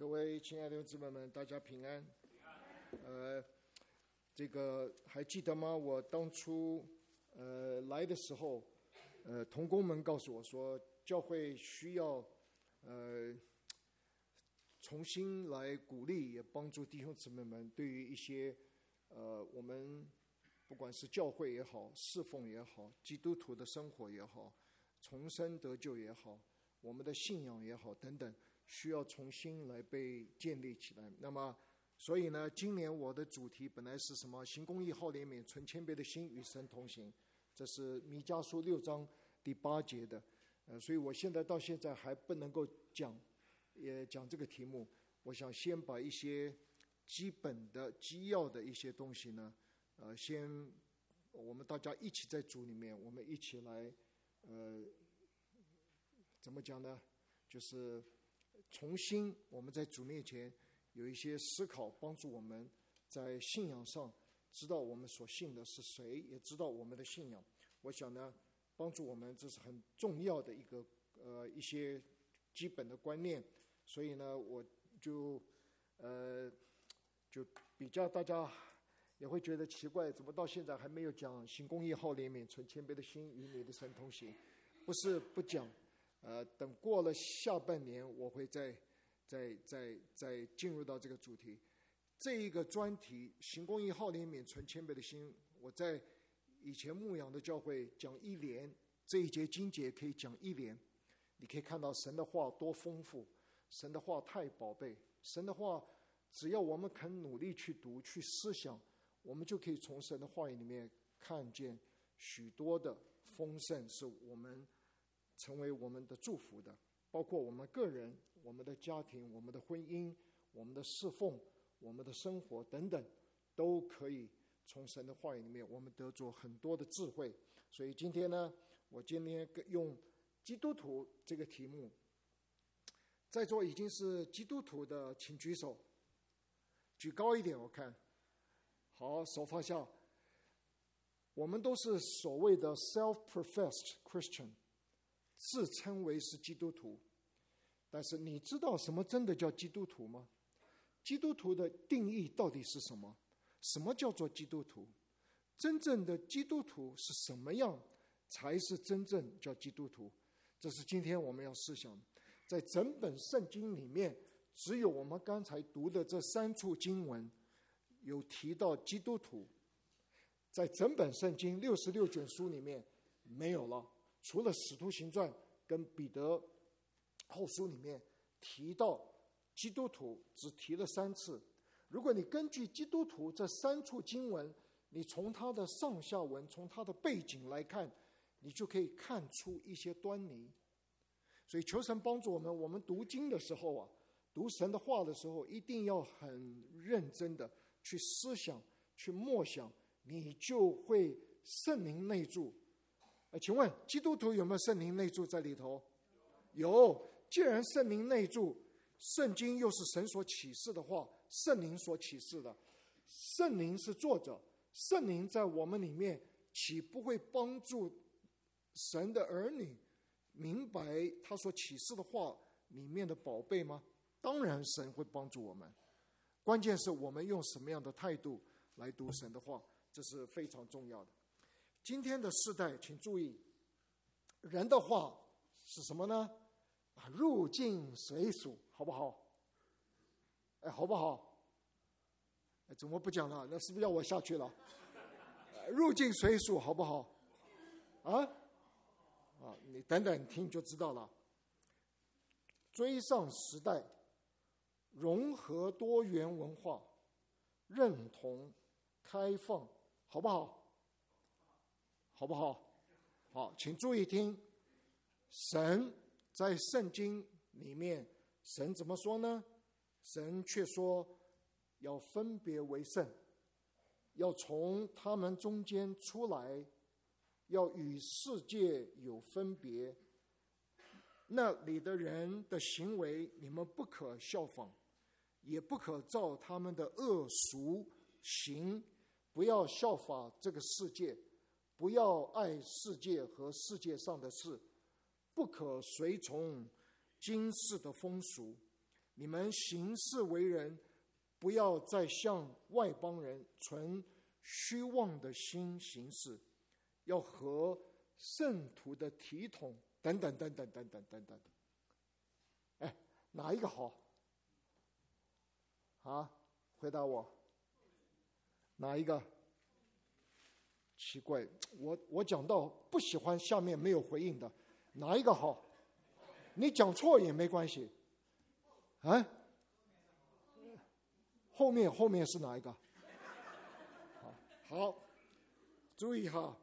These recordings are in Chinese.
各位亲爱的弟兄姊妹们，大家平安。这个还记得吗？我当初来的时候，同工们告诉我说，教会需要重新来鼓励，也帮助弟兄姊妹们对于一些我们不管是教会也好，侍奉也好，基督徒的生活也好，重生得救也好，我们的信仰也好等等，需要重新来被建立起来。那么所以呢，今年我的主题本来是什么？行公义，好怜悯，存谦卑的心，与神同行。这是弥迦书6章第8节的。所以我现在到现在还不能够讲这个题目。我想先把一些基本的基要的一些东西呢，先我们大家一起在主里面，我们一起来怎么讲呢？就是重新我们在主面前有一些思考，帮助我们在信仰上知道我们所信的是谁，也知道我们的信仰。我想呢，帮助我们这是很重要的一些基本的观念。所以呢，我就比较大家也会觉得奇怪，怎么到现在还没有讲行公义，好怜悯，存谦卑的心，与你的神同行？不是不讲，等过了下半年，我会再进入到这个主题。这一个专题行公义，好怜悯，存谦卑的心，我在以前牧养的教会讲1年，这一节经节可以讲1年。你可以看到神的话多丰富，神的话太宝贝，神的话只要我们肯努力去读去思想，我们就可以从神的话语里面看见许多的丰盛，是我们成为我们的祝福的，包括我们个人、我们的家庭、我们的婚姻、我们的侍奉、我们的生活等等，都可以从神的话语里面我们得着很多的智慧。所以今天呢，我今天用基督徒这个题目，在座已经是基督徒的请举手，举高一点我看。好，手放下。我们都是所谓的 self-professed Christian， 自称为是基督徒。但是你知道什么真的叫基督徒吗？基督徒的定义到底是什么？什么叫做基督徒？真正的基督徒是什么样才是真正叫基督徒？这是今天我们要思想的。在整本圣经里面，只有我们刚才读的这3处经文有提到基督徒，在整本圣经66卷书里面没有了，除了使徒行传跟彼得后书里面提到基督徒只提了3次。如果你根据基督徒这3处经文，你从它的上下文，从它的背景来看，你就可以看出一些端倪。所以求神帮助我们，我们读经的时候啊，读神的话的时候，一定要很认真的去思想，去默想，你就会圣灵内住。请问基督徒有没有圣灵内住在里头？有。既然圣灵内住，圣经又是神所启示的话，圣灵所启示的，圣灵是作者，圣灵在我们里面，岂不会帮助神的儿女明白他所启示的话里面的宝贝吗？当然神会帮助我们，关键是我们用什么样的态度来读神的话，这是非常重要的。今天的世代请注意，人的话是什么呢？入境随俗，好不好？好不好？怎么不讲了？那是不是要我下去了？入境随俗，好不好？你等等听就知道了。追上时代，融合多元文化，认同开放，好不好？好不好？好，请注意听。神在圣经里面，神怎么说呢？神却说要分别为圣，要从他们中间出来，要与世界有分别。那里的人的行为，你们不可效仿，也不可照他们的恶俗行，不要效法这个世界，不要爱世界和世界上的事，不可随从今世的风俗， 你们行事为人，不要再像外邦人存虚妄的心行事，要合圣徒的体统，等等等等等等等等。哎，哪一个好？啊，回答我，哪一个？奇怪，我讲到不喜欢下面没有回应的，哪一个好？你讲错也没关系。啊？后面是哪一个？好，注意哈，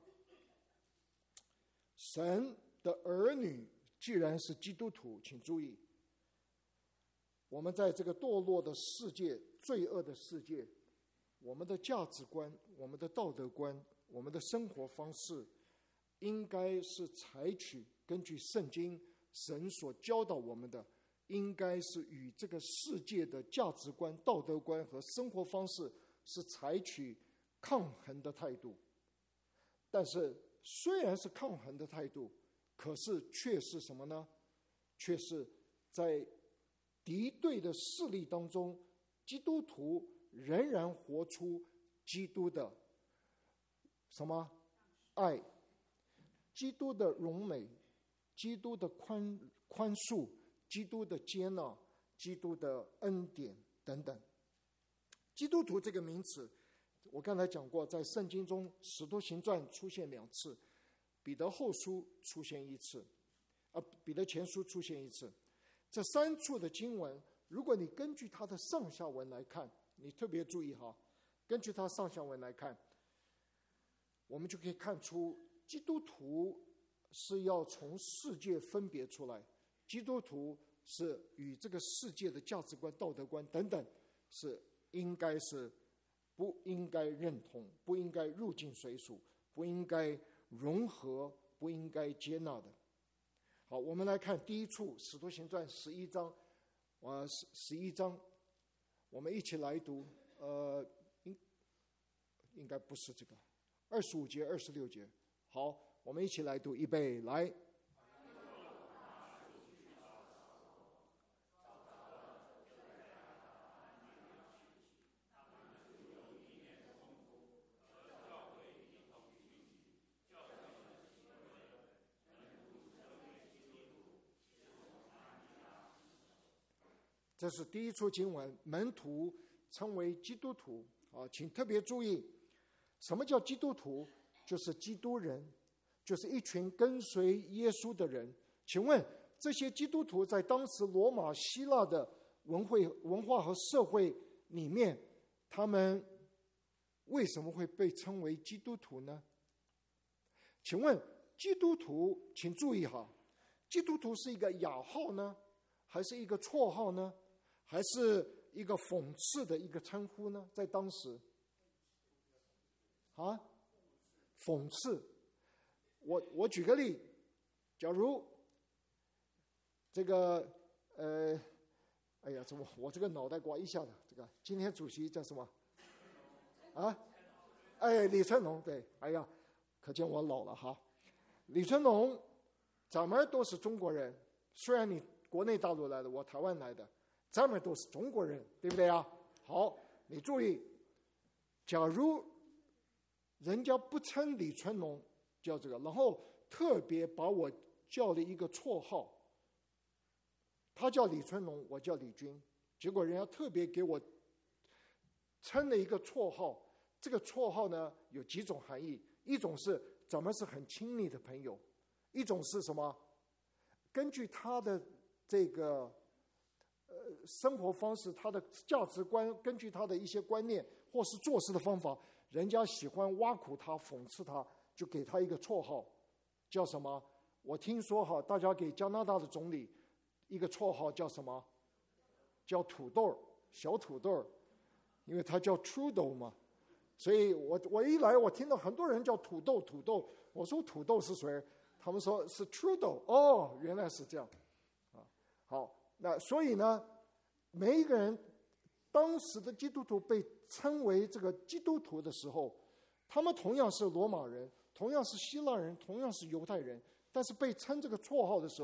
神的儿女既然是基督徒，请注意，我们在这个堕落的世界、罪恶的世界，我们的价值观、我们的道德观、我们的生活方式，应该是采取根据圣经神所教导我们的，应该是与这个世界的价值观、道德观和生活方式是采取抗衡的态度。但是虽然是抗衡的态度，可是却是什么呢？却是在敌对的势力当中，基督徒仍然活出基督的什么爱，基督的荣美，基督的宽恕，基督的接纳，基督的恩典等等。基督徒这个名词，我刚才讲过，在圣经中使徒行传出现2次，彼得后书出现1次，彼得前书出现1次。这3处的经文，如果你根据它的上下文来看，你特别注意哈，根据它上下文来看，我们就可以看出基督徒是要从世界分别出来，基督徒是与这个世界的价值观、道德观等等是不应该认同，不应该入境随俗，不应该融合，不应该接纳的。好，我们来看第一处《使徒行传》11章，11章，我们一起来读。应该不是这个，25节、26节。好，我们一起来读，预备，来。这是第一处经文，门徒称为基督徒啊，请特别注意，什么叫基督徒？就是基督人，就是一群跟随耶稣的人。请问这些基督徒在当时罗马、希腊的文化和社会里面，他们为什么会被称为基督徒呢？请问基督徒，请注意哈，基督徒是一个雅号呢，还是一个绰号呢？还是一个讽刺的一个称呼呢？在当时，讽刺。我举个例，假如这个哎呀，我这个脑袋瓜一下的，这个今天主席叫什么？李成龙，对，哎呀，可见我老了哈。李成龙，咱们都是中国人，虽然你国内大陆来的，我台湾来的。咱们都是中国人，对不对啊？好，你注意，假如人家不称李成龙叫这个，然后特别把我叫了一个绰号，他叫李成龙，我叫李军，结果人家特别给我称了一个绰号，这个绰号呢有几种含义，一种是咱们是很亲密的朋友，一种是什么？根据他的这个生活方式，他的价值观，根据他的一些观念或是做事的方法，人家喜欢挖苦他、讽刺他，就给他一个绰号，叫什么？我听说哈，大家给加拿大的总理一个绰号叫什么？叫土豆，小土豆，因为他叫 Trudeau 嘛。所以我一来，我听到很多人叫土豆，我说土豆是谁？他们说是 Trudeau。哦，原来是这样啊。好。那所以呢，每一个人当时的基督徒被称为这个基督徒的时候，他们同样是罗马人，同样是希腊人，同样是犹太人，但是被称这个绰号的时候，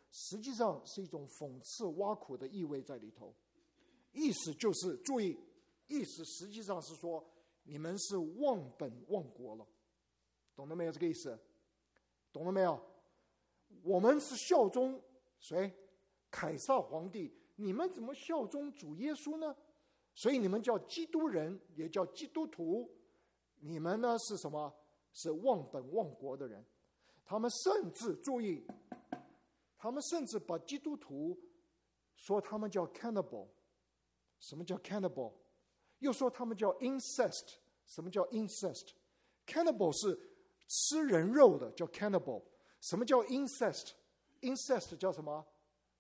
实际上是一种讽刺挖苦的意味在里头。意思就是注意，意思实际上是说你们是忘本忘国了，懂了没有？这个意思懂了没有？我们是效忠谁？凯撒皇帝，你们怎么效忠主耶稣呢？所以你们叫基督人，也叫基督徒，你们呢是什么？是忘本忘国的人。他们甚至注意，他们甚至把基督徒说他们叫 cannibal。 什么叫 cannibal？ 又说他们叫 incest。 什么叫 incest？ cannibal 是吃人肉的，叫 cannibal。 什么叫 incest？ incest 叫什么？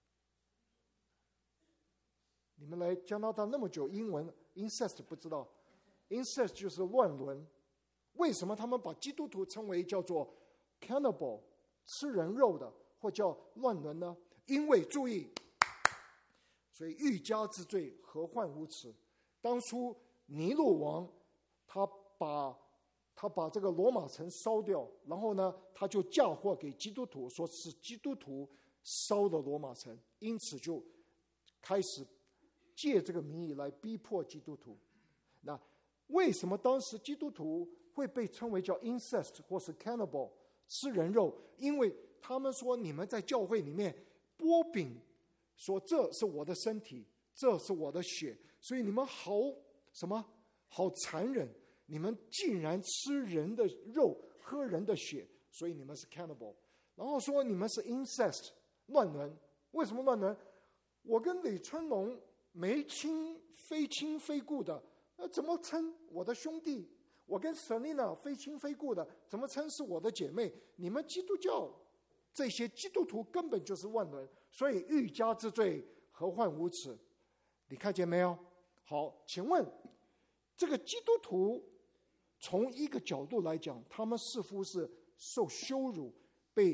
你们来加拿大那么久，英文 incest 不知道？ incest 就是乱伦。为什么他们把基督徒称为叫做 cannibal， 吃人肉的，或叫乱伦呢？因为注意，所以欲加之罪，何患无辞。当初尼禄王他把这个罗马城烧掉，然后呢他就嫁祸给基督徒，说是基督徒烧的罗马城，因此就开始借这个名义来逼迫基督徒。那为什么当时基督徒会被称为叫 incest 或是 cannibal， 吃人肉？因为他们说你们在教会里面剥饼，说这是我的身体，这是我的血，所以你们好什么？好残忍！你们竟然吃人的肉，喝人的血，所以你们是 cannibal。然后说你们是 incest， 乱伦。为什么乱伦？我跟李春龙没亲非故的，怎么称我的兄弟？我跟 Selina 非亲非故的，怎么称是我的姐妹？你们基督教这些基督徒根本就是乱伦，所以欲加之罪，何患无辞？你看见没有？好，请问这个基督徒从一个角度来讲，他们似乎是受羞辱，被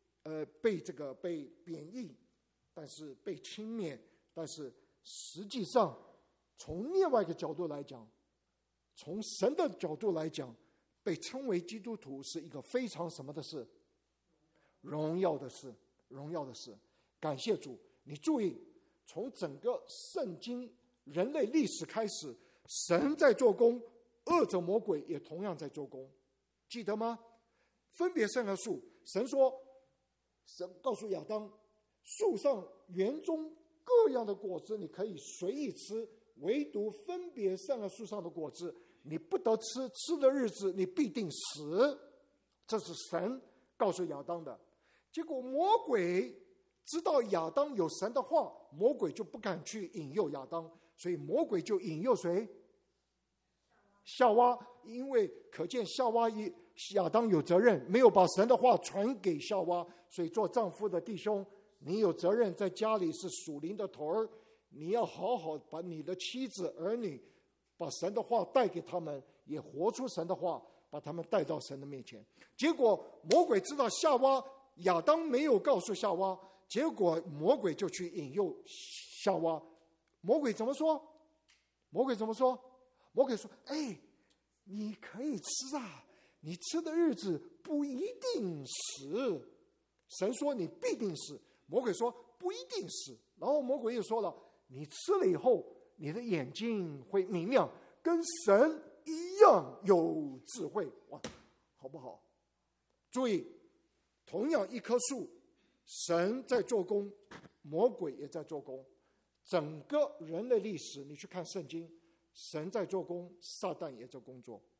贬义，但是被轻蔑。但是实际上，从另外一个角度来讲，从神的角度来讲，被称为基督徒是一个非常什么的事？荣耀的事，荣耀的事。感谢主！你注意，从整个圣经人类历史开始，神在做工，恶者魔鬼也同样在做工，记得吗？分别善恶树，神告诉亚当，树上园中各样的果子你可以随意吃，唯独分别善恶树上的果子你不得吃，吃的日子你必定死。这是神告诉亚当的。结果魔鬼知道亚当有神的话，魔鬼就不敢去引诱亚当，所以魔鬼就引诱谁？夏娃。因为可见亚当有责任，没有把神的话传给夏娃，所以做丈夫的弟兄，你有责任在家里是属灵的头儿，你要好好把你的妻子儿女把神的话带给他们，也活出神的话，把他们带到神的面前。结果魔鬼知道亚当没有告诉夏娃，结果魔鬼就去引诱夏娃。魔鬼怎么说？魔鬼说：你可以吃啊，你吃的日子不一定死。神说你必定死，魔鬼说不一定死。然后魔鬼又说了，你吃了以后，你的眼睛会明亮，跟神一样有智慧。哇，好不好？注意，同样一棵树，神在做工，魔鬼也在做工。整个人类历史，你去看圣经，神在做工，撒旦也在工作。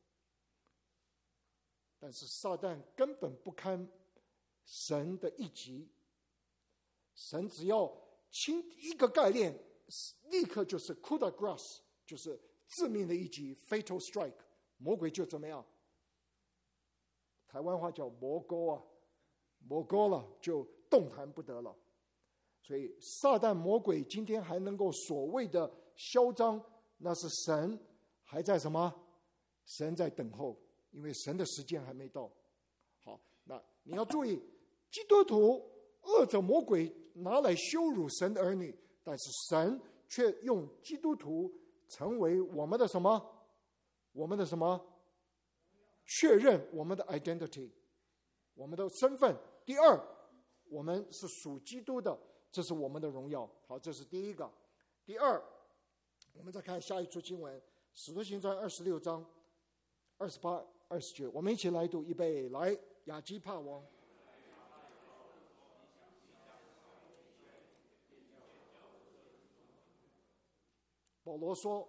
但是撒旦根本不堪神的一击，神只要轻一个概念，立刻就是 coup de grâce， 就是致命的一击 fatal strike， 魔鬼就怎么样？台湾话叫魔高了，就动弹不得了。所以撒旦魔鬼今天还能够所谓的嚣张，那是神还在什么？神在等候，因为神的时间还没到。好，那你要注意，基督徒恶者魔鬼拿来羞辱神的儿女，但是神却用基督徒成为我们的什么？我们的什么？确认我们的 identity， 我们的身份。第二， 我们是属基督的，这是我们的荣耀。好，这是第一个。第二，我们再看下一处经文，使徒行传26章28、29，我们一起来读，预备，来，亚基帕王。保罗说，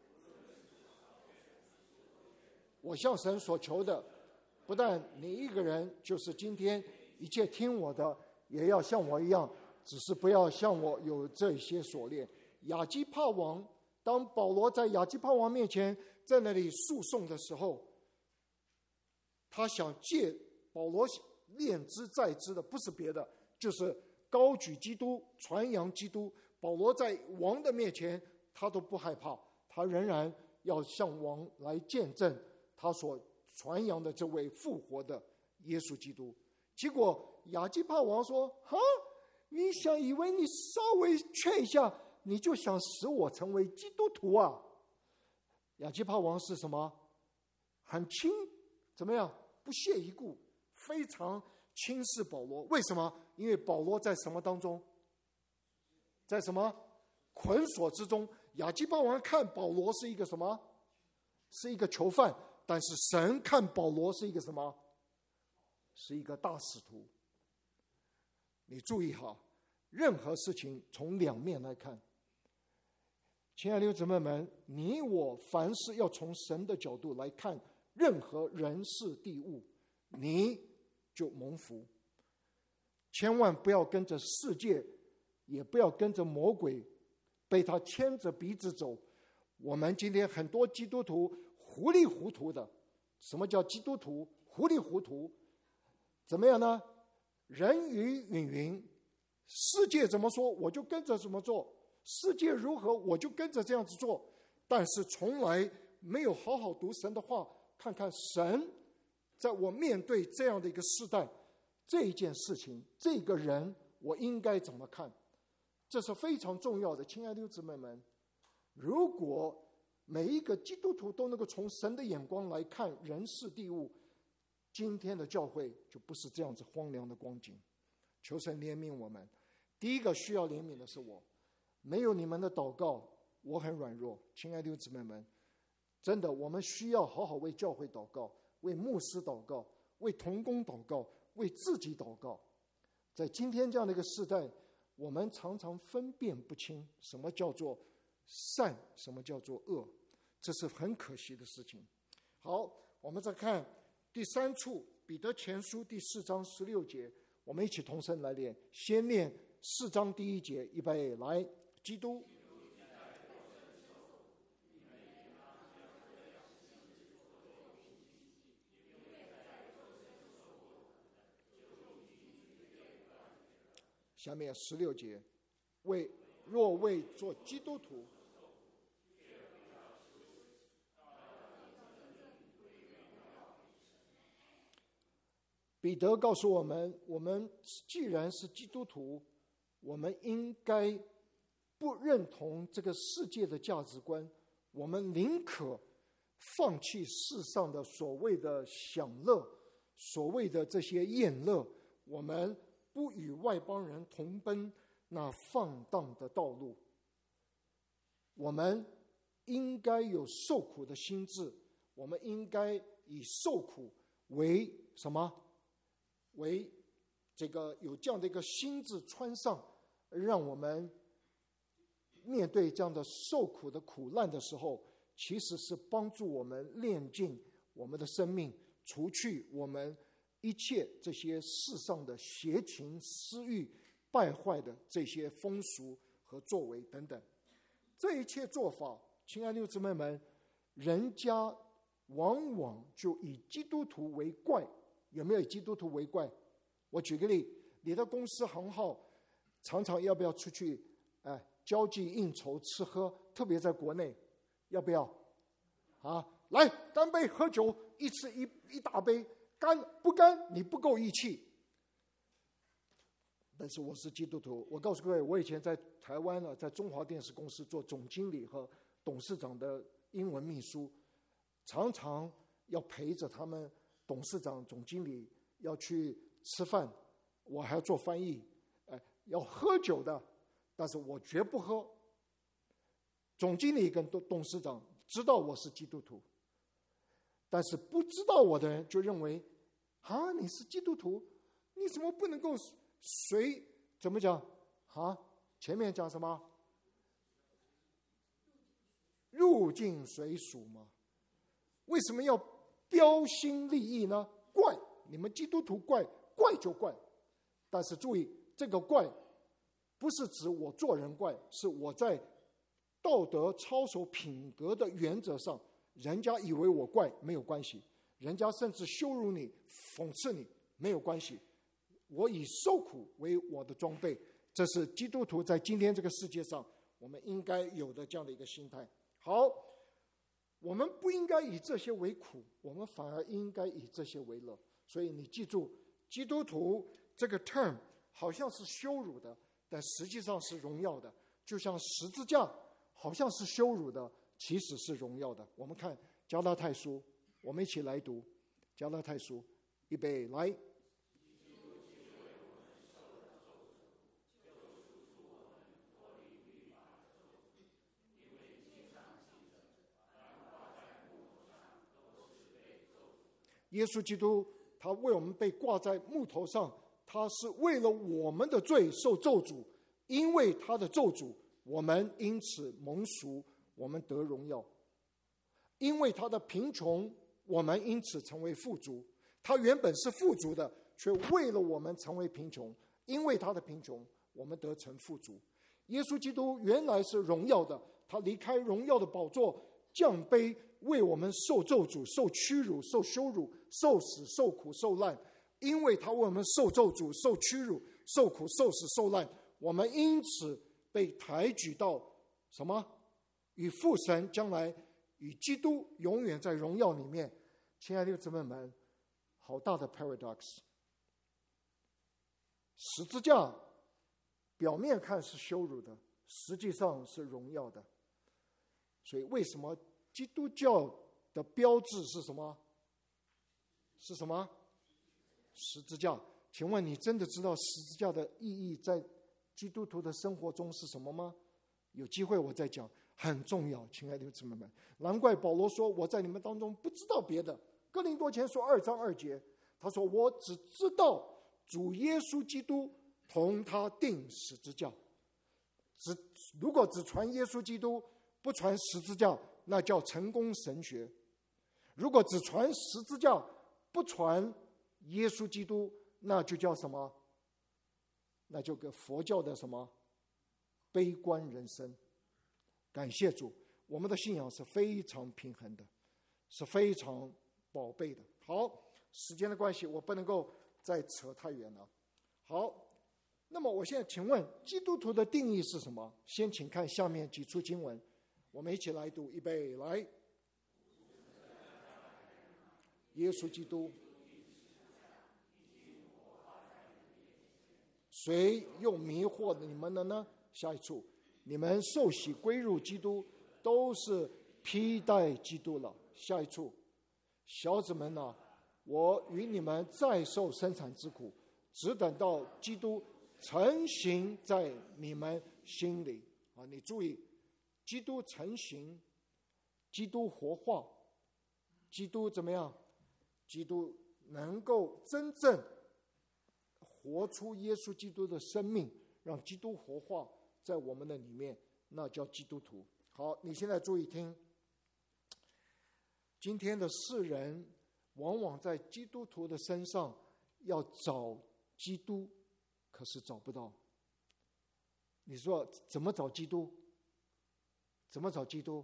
我向神所求的，不但你一个人，就是今天一切听我的，也要像我一样，只是不要像我有这些锁链。亚基帕王，当保罗在亚基帕王面前在那里诉讼的时候，他想借保罗念之在之的不是别的，就是高举基督，传扬基督。保罗在王的面前他都不害怕，他仍然要向王来见证他所传扬的这位复活的耶稣基督。结果亚基帕王说，你想以为你稍微劝一下，你就想使我成为基督徒啊？亚基帕王是什么？很轻，怎么样？不屑一顾，非常轻视保罗。为什么？因为保罗在什么当中？在什么捆锁之中？亚基帕王看保罗是一个什么？是一个囚犯，但是神看保罗是一个什么？是一个大使徒。你注意好，任何事情从两面来看。亲爱的弟兄姊妹们，你我凡事要从神的角度来看任何人事地物，你就蒙福。千万不要跟着世界，也不要跟着魔鬼，被他牵着鼻子走。我们今天很多基督徒糊里糊涂的。什么叫基督徒糊里糊涂？怎么样呢？人云亦云，世界怎么说我就跟着怎么做，世界如何我就跟着这样子做，但是从来没有好好读神的话，看看神在我面对这样的一个世代，这一件事情，这个人我应该怎么看？这是非常重要的。亲爱的弟兄姊妹们，如果每一个基督徒都能够从神的眼光来看人事地物，今天的教会就不是这样子荒凉的光景。求神怜悯我们。第一个需要怜悯的是我，没有你们的祷告，我很软弱。亲爱的弟兄姊妹们，真的，我们需要好好为教会祷告，为牧师祷告，为同工祷告，为自己祷告。在今天这样的一个时代，我们常常分辨不清什么叫做善，什么叫做恶，这是很可惜的事情。好，我们再看第三处，彼得前书第4章16节，我们一起同声来念。先念4章第1节，预备，来，基督下面16节，若为做基督徒，彼得告诉我们，我们既然是基督徒，我们应该不认同这个世界的价值观，我们宁可放弃世上的所谓的享乐，所谓的这些宴乐，我们不与外邦人同奔那放荡的道路。我们应该有受苦的心志，我们应该以受苦为什么？为这个有这样的一个心志穿上，让我们面对这样的受苦的苦难的时候，其实是帮助我们炼净我们的生命，除去我们一切这些世上的邪情私欲败坏的这些风俗和作为等等。这一切做法，亲爱的弟兄姊妹们，人家往往就以基督徒为怪。有没有以基督徒为怪？我举个例，你的公司行号常常要不要出去交际应酬吃喝，特别在国内，要不要来干杯喝酒，一次一大杯，干不干你不够义气。但是我是基督徒，我告诉各位，我以前在台湾呢，在中华电视公司做总经理和董事长的英文秘书，常常要陪着他们董事长、总经理要去吃饭， 我还要做翻译，要喝酒的，但是我绝不喝。总经理跟董事长知道我是基督徒，但是不知道我的人就认为你是基督徒，你怎么不能够怎么讲前面讲什么入境随俗吗？为什么要标新立异呢？怪，你们基督徒怪就怪，但是注意，这个怪不是指我做人怪，是我在道德操守品格的原则上，人家以为我怪没有关系，人家甚至羞辱你讽刺你没有关系，我以受苦为我的装备，这是基督徒在今天这个世界上我们应该有的这样的一个心态。好，我们不应该以这些为苦，我们反而应该以这些为乐。所以你记住，基督徒这个 term 好像是羞辱的，但实际上是荣耀的，就像十字架好像是羞辱的，其实是荣耀的。我们看加拉太书，我们一起来读加拉太书，预备来。耶稣基督他为我们被挂在木头上，他是为了我们的罪受咒诅，因为他的咒诅，我们因此蒙赎，我们得荣耀。因为他的贫穷，我们因此成为富足。他原本是富足的，却为了我们成为贫穷，因为他的贫穷，我们得成富足。耶稣基督原来是荣耀的，他离开荣耀的宝座，降卑，为我们受咒诅、受屈辱、受羞辱、受死、受苦、受难。因为他为我们受咒诅、受屈辱、受苦、受死、受难，我们因此被抬举到什么？与父神将来与基督永远在荣耀里面。亲爱的姊妹们，好大的 paradox。 十字架表面看是羞辱的，实际上是荣耀的。所以为什么基督教的标志是什么？是什么？十字架。请问你真的知道十字架的意义在基督徒的生活中是什么吗？有机会我再讲，很重要，亲爱的姊妹们。难怪保罗说，我在你们当中不知道别的。哥林多前书2章2节，他说，我只知道主耶稣基督同他钉十字架。如果只传耶稣基督，不传十字架，那叫成功神学。如果只传十字架，不传耶稣基督，那就叫什么？那就跟佛教的什么悲观人生。感谢主，我们的信仰是非常平衡的，是非常宝贝的。好，时间的关系，我不能够再扯太远了。好，那么我现在请问，基督徒的定义是什么？先请看下面几处经文，我们一起来读，预备来。耶稣基督，谁又迷惑你们了呢？下一处，你们受洗归入基督，都是披戴基督了。下一处，小子们啊，我与你们再受生产之苦，只等到基督成形在你们心里。你注意，基督成形，基督活化，基督怎么样？基督能够真正活出耶稣基督的生命，让基督活化在我们的里面，那叫基督徒。好，你现在注意听，今天的世人往往在基督徒的身上要找基督，可是找不到。你说怎么找基督？怎么找基督？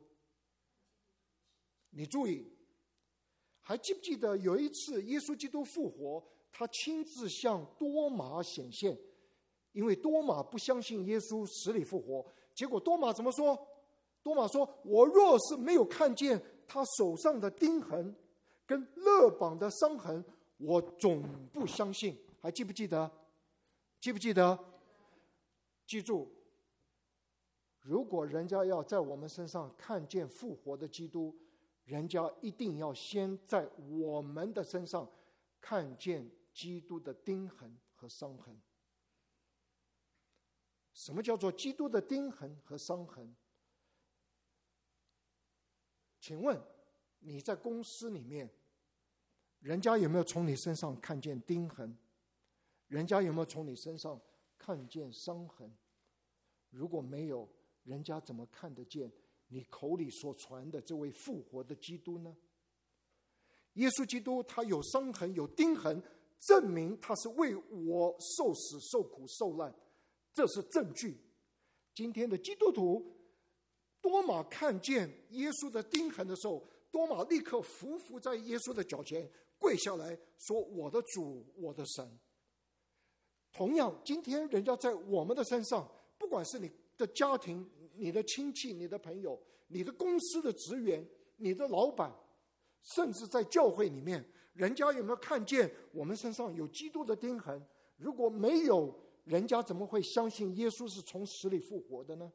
你注意，还记不记得有一次耶稣基督复活，他亲自向多马显现，因为多马不相信耶稣死里复活，结果多马怎么说？多马说，我若是没有看见他手上的钉痕跟肋膀的伤痕，我总不相信。还记不记得？记不记得？记住，如果人家要在我们身上看见复活的基督，人家一定要先在我们的身上看见基督的钉痕和和伤痕。什么叫做基督的钉痕和伤痕？请问你在公司里面，人家有没有从你身上看见钉痕？人家有没有从你身上看见伤痕？如果没有，人家怎么看得见你口里所传的这位复活的基督呢？耶稣基督他有伤痕有钉痕，证明他是为我受死受苦受难，这是证据。今天的基督徒多马看见耶稣的钉痕的时候，多马立刻伏在耶稣的脚前，跪下来说：我的主，我的神。同样，今天人家在我们的身上，不管是你的家庭、你的亲戚、你的朋友、你的公司的职员、你的老板，甚至在教会里面，人家有没有看见我们身上有基督的钉痕？如果没有，人家怎么会相信耶稣是从死里复活的呢？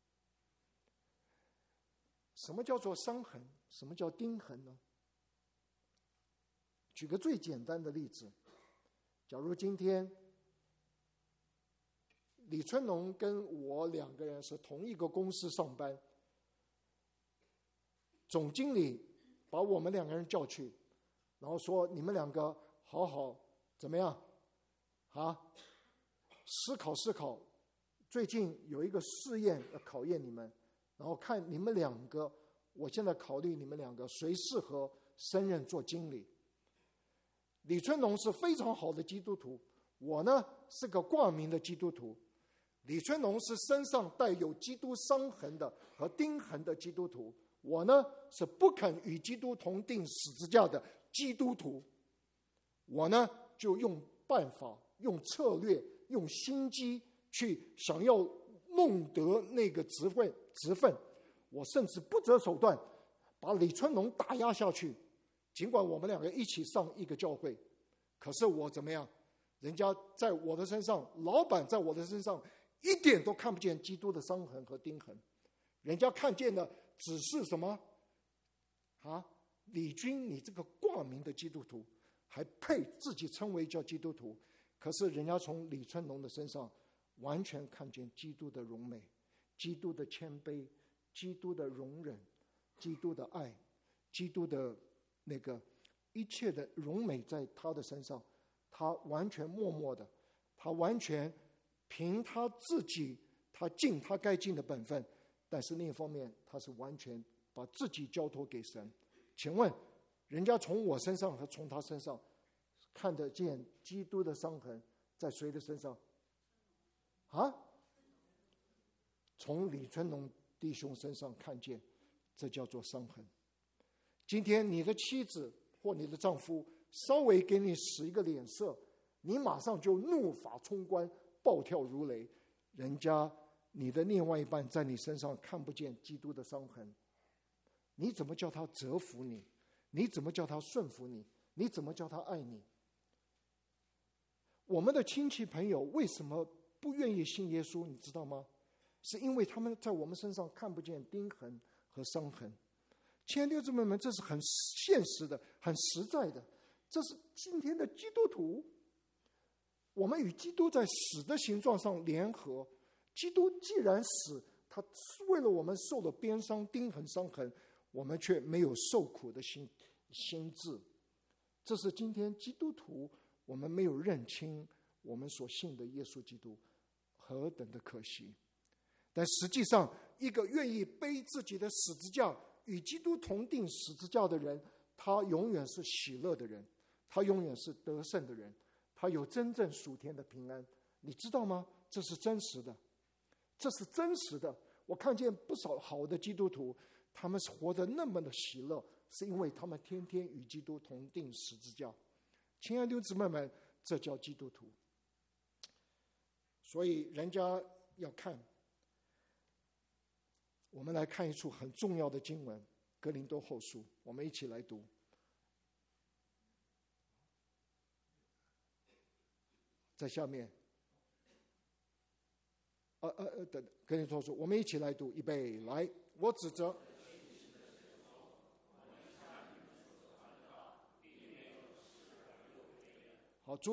什么叫做伤痕？什么叫钉痕呢？举个最简单的例子，假如今天李春龙跟我两个人是同一个公司上班，总经理把我们两个人叫去，然后说：你们两个好好怎么样啊？思考，最近有一个试验要考验你们，然后看你们两个，我现在考虑你们两个谁适合升任做经理。李春龙是非常好的基督徒，我呢是个挂名的基督徒。李春龙是身上带有基督伤痕的和钉痕的基督徒，我呢是不肯与基督同定十字架的基督徒。我呢就用办法、用策略、用心机去想要弄得那个职分，我甚至不择手段把李春龙打压下去。尽管我们两个一起上一个教会，可是我怎么样？人家在我的身上，老板在我的身上一点都看不见基督的伤痕和钉痕，人家看见的只是什么啊？李军，你这个挂名的基督徒，还配自己称为叫基督徒？可是人家从李春龙的身上完全看见基督的荣美，基督的谦卑，基督的容忍，基督的爱，基督的那个一切的荣美在他的身上。他完全默默的，他完全凭他自己，他尽他该尽的本分，但是另一方面他是完全把自己交托给神。请问人家从我身上和从他身上看得见基督的伤痕在谁的身上啊？从李春龙弟兄身上看见，这叫做伤痕。今天你的妻子或你的丈夫稍微给你使一个脸色，你马上就怒发冲冠，暴跳如雷。人家你的另外一半在你身上看不见基督的伤痕，你怎么叫他折服你？你怎么叫他顺服你？你怎么叫他爱你？我们的亲戚朋友为什么不愿意信耶稣？你知道吗？是因为他们在我们身上看不见钉痕和伤痕。亲爱的弟兄姊妹们，这是很现实的，很实在的。这是今天的基督徒，我们与基督在死的形状上联合。基督既然死，他为了我们受了鞭伤、钉痕、伤痕，我们却没有受苦的心志。这是今天基督徒我们没有认清我们所信的耶稣基督，何等的可惜。但实际上，一个愿意背自己的十字架与基督同定十字架的人，他永远是喜乐的人，他永远是得胜的人，他有真正属天的平安。你知道吗？这是真实的，这是真实的。我看见不少好的基督徒，他们是活得那么的喜乐，是因为他们天天与基督同定十字架。亲爱的弟兄姊妹们，这叫基督徒。所以人家要看，我们来看一处很重要的经文，哥林多后书，我们一起来读。在下面，等哥林多后书，我们一起来读，预备，来，我指着。好，注意，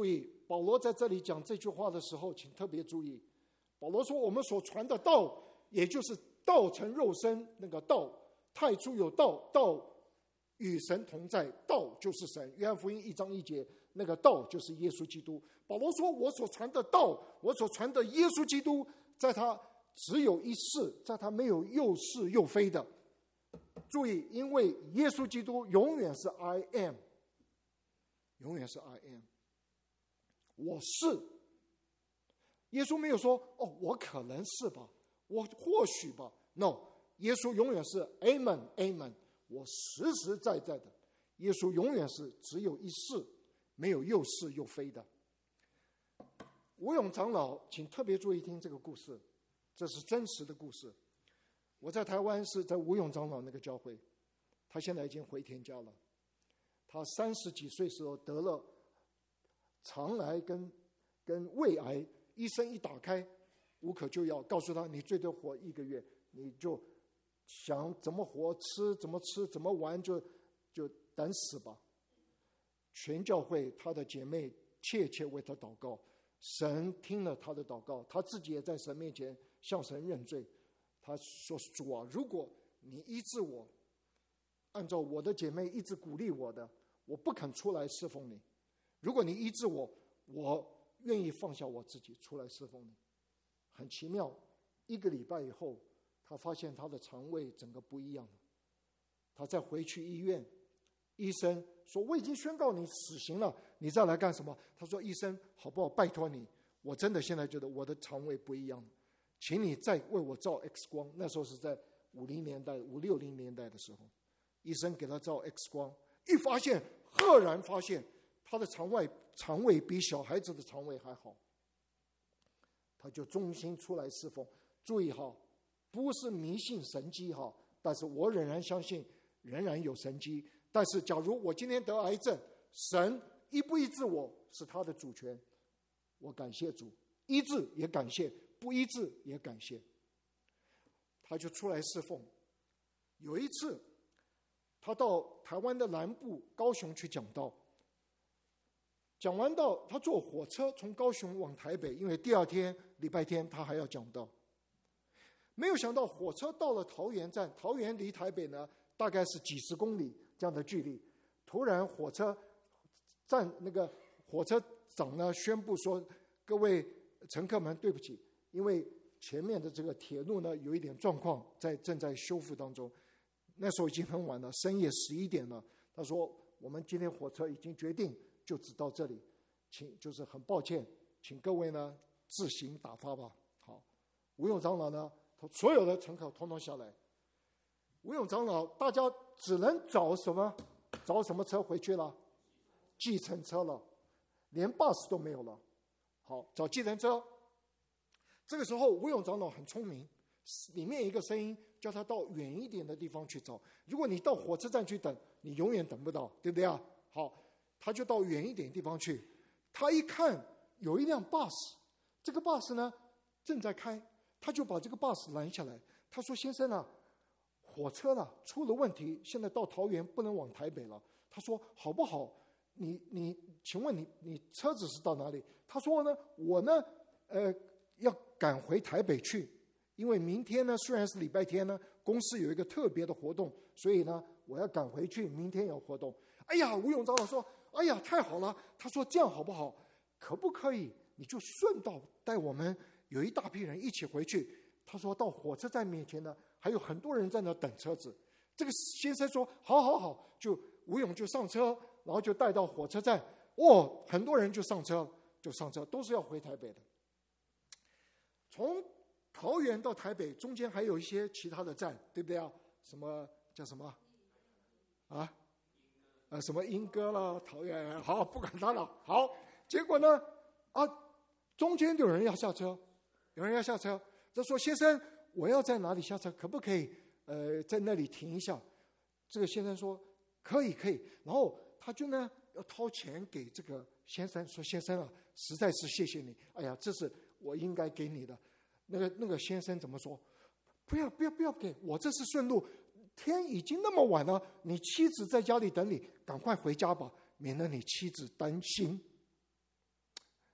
保罗在这里讲这句话的时候，请特别注意，保罗说我们所传的道，也就是道成肉身，那个道，太初有道，道与神同在，道就是神。约翰福音1章1节，那个道就是耶稣基督。保罗说我所传的道，我所传的耶稣基督，在他只有一是，在他没有又是又非的。注意，因为耶稣基督永远是 I am， 永远是 I am， 我是。耶稣没有说我可能是吧，我或许吧， no， 耶稣永远是 Amen Amen， 我实实在在的。耶稣永远是只有一是，没有又是又非的。吴勇长老，请特别注意听这个故事，这是真实的故事。我在台湾是在吴勇长老那个教会，他现在已经回天家了。他30几岁时候得了肠癌跟胃癌，医生一打开无可救药，告诉他你最多活1个月，你就想怎么活，怎么吃怎么玩，就等死吧。全教会他的姐妹切切为他祷告，神听了他的祷告，他自己也在神面前向神认罪。他说主啊，如果你医治我，按照我的姐妹一直鼓励我的，我不肯出来侍奉你。如果你医治我，我愿意放下我自己出来侍奉你。很奇妙，1个礼拜以后，他发现他的肠胃整个不一样了。他再回去医院，医生说我已经宣告你死刑了，你再来干什么？他说医生好不好，拜托你，我真的现在觉得我的肠胃不一样了，请你再为我照 X 光。那时候是在50年代5、60年代的时候，医生给他照 X 光，一发现，赫然发现他的肠胃比小孩子的肠胃还好。他就忠心出来侍奉。注意哈，不是迷信神迹哈，但是我仍然相信仍然有神迹。但是假如我今天得癌症，神医不医治我是他的主权，我感谢主，医治也感谢，不医治也感谢。他就出来侍奉。有一次他到台湾的南部高雄去讲道，讲完道他坐火车从高雄往台北，因为第2天礼拜天他还要讲道。没有想到火车到了桃园站，桃园离台北呢大概是几十公里这样的距离。突然火车站那个火车长呢宣布说，各位乘客们对不起，因为前面的这个铁路呢有一点状况，正在修复当中。那时候已经很晚了，深夜11点了。他说我们今天火车已经决定就只到这里，就是很抱歉，请各位呢自行打发吧。好，吴勇长老呢，所有的乘客统统下来。吴勇长老，大家只能找什么车回去了？计程车了，连 bus 都没有了。好，找计程车。这个时候吴勇长老很聪明，里面一个声音叫他到远一点的地方去找。如果你到火车站去等，你永远等不到，对不对啊？好，他就到远一点地方去。他一看有一辆 bus， 这个 bus 呢正在开，他就把这个 bus 拦下来。他说先生啊，火车呢出了问题，现在到桃园不能往台北了。他说好不好，你请问你车子是到哪里？他说呢，我呢要赶回台北去，因为明天呢虽然是礼拜天呢，公司有一个特别的活动，所以呢我要赶回去，明天有活动。哎呀，吴勇长老说，哎呀太好了。他说这样好不好，可不可以你就顺道带我们有一大批人一起回去。他说到火车站面前呢还有很多人在那等车子。这个先生说好，就吴勇就上车，然后就带到火车站。很多人就上车，都是要回台北的。从桃园到台北中间还有一些其他的站，对不对啊？什么叫什么啊？什么莺歌啦，桃园，好，不管他了。好，结果呢中间有人要下车，他说先生，我要在哪里下车？可不可以在那里停一下？这个先生说可以。然后他就呢要掏钱给这个先生，说先生啊，实在是谢谢你，哎呀，这是我应该给你的。那个先生怎么说？不要给我，这是顺路，天已经那么晚了，你妻子在家里等你，赶快回家吧，免得你妻子担心。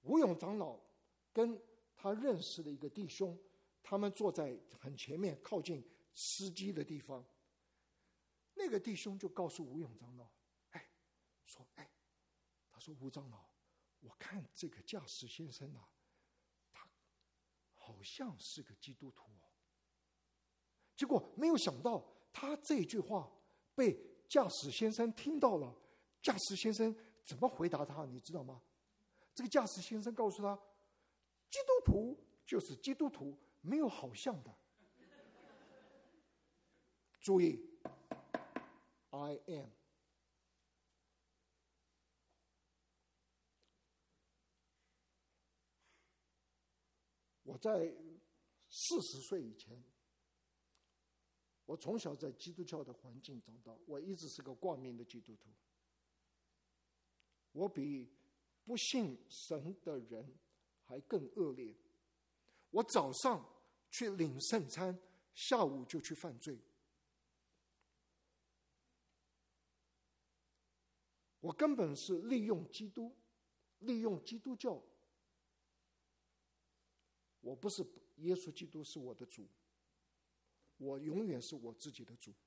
吴勇长老跟他认识的一个弟兄，他们坐在很前面靠近司机的地方。那个弟兄就告诉吴勇长老，他说吴长老，我看这个驾驶先生啊，他好像是个基督徒哦。结果没有想到他这句话被驾驶先生听到了。驾驶先生怎么回答他，你知道吗？这个驾驶先生告诉他，基督徒就是基督徒，没有好像的。注意 I am。 我在40岁以前，我从小在基督教的环境长大，我一直是个挂名的基督徒。我比不信神的人还更恶劣。我早上去领圣餐，下午就去犯罪。我根本是利用基督，利用基督教。我不是耶稣基督是我的主，我永远是我自己的主。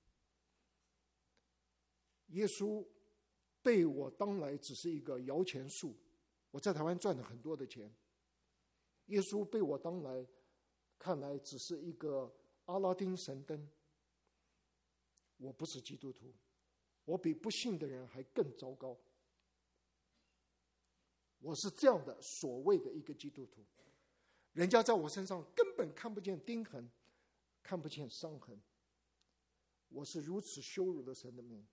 耶稣被我当来只是一个摇钱树，我在台湾赚了很多的钱。耶稣被我当来看来只是一个阿拉丁神灯。我不是基督徒，我比不信的人还更糟糕。我是这样的所谓的一个基督徒，人家在我身上根本看不见钉痕，看不见伤痕。我是如此羞辱了神的名。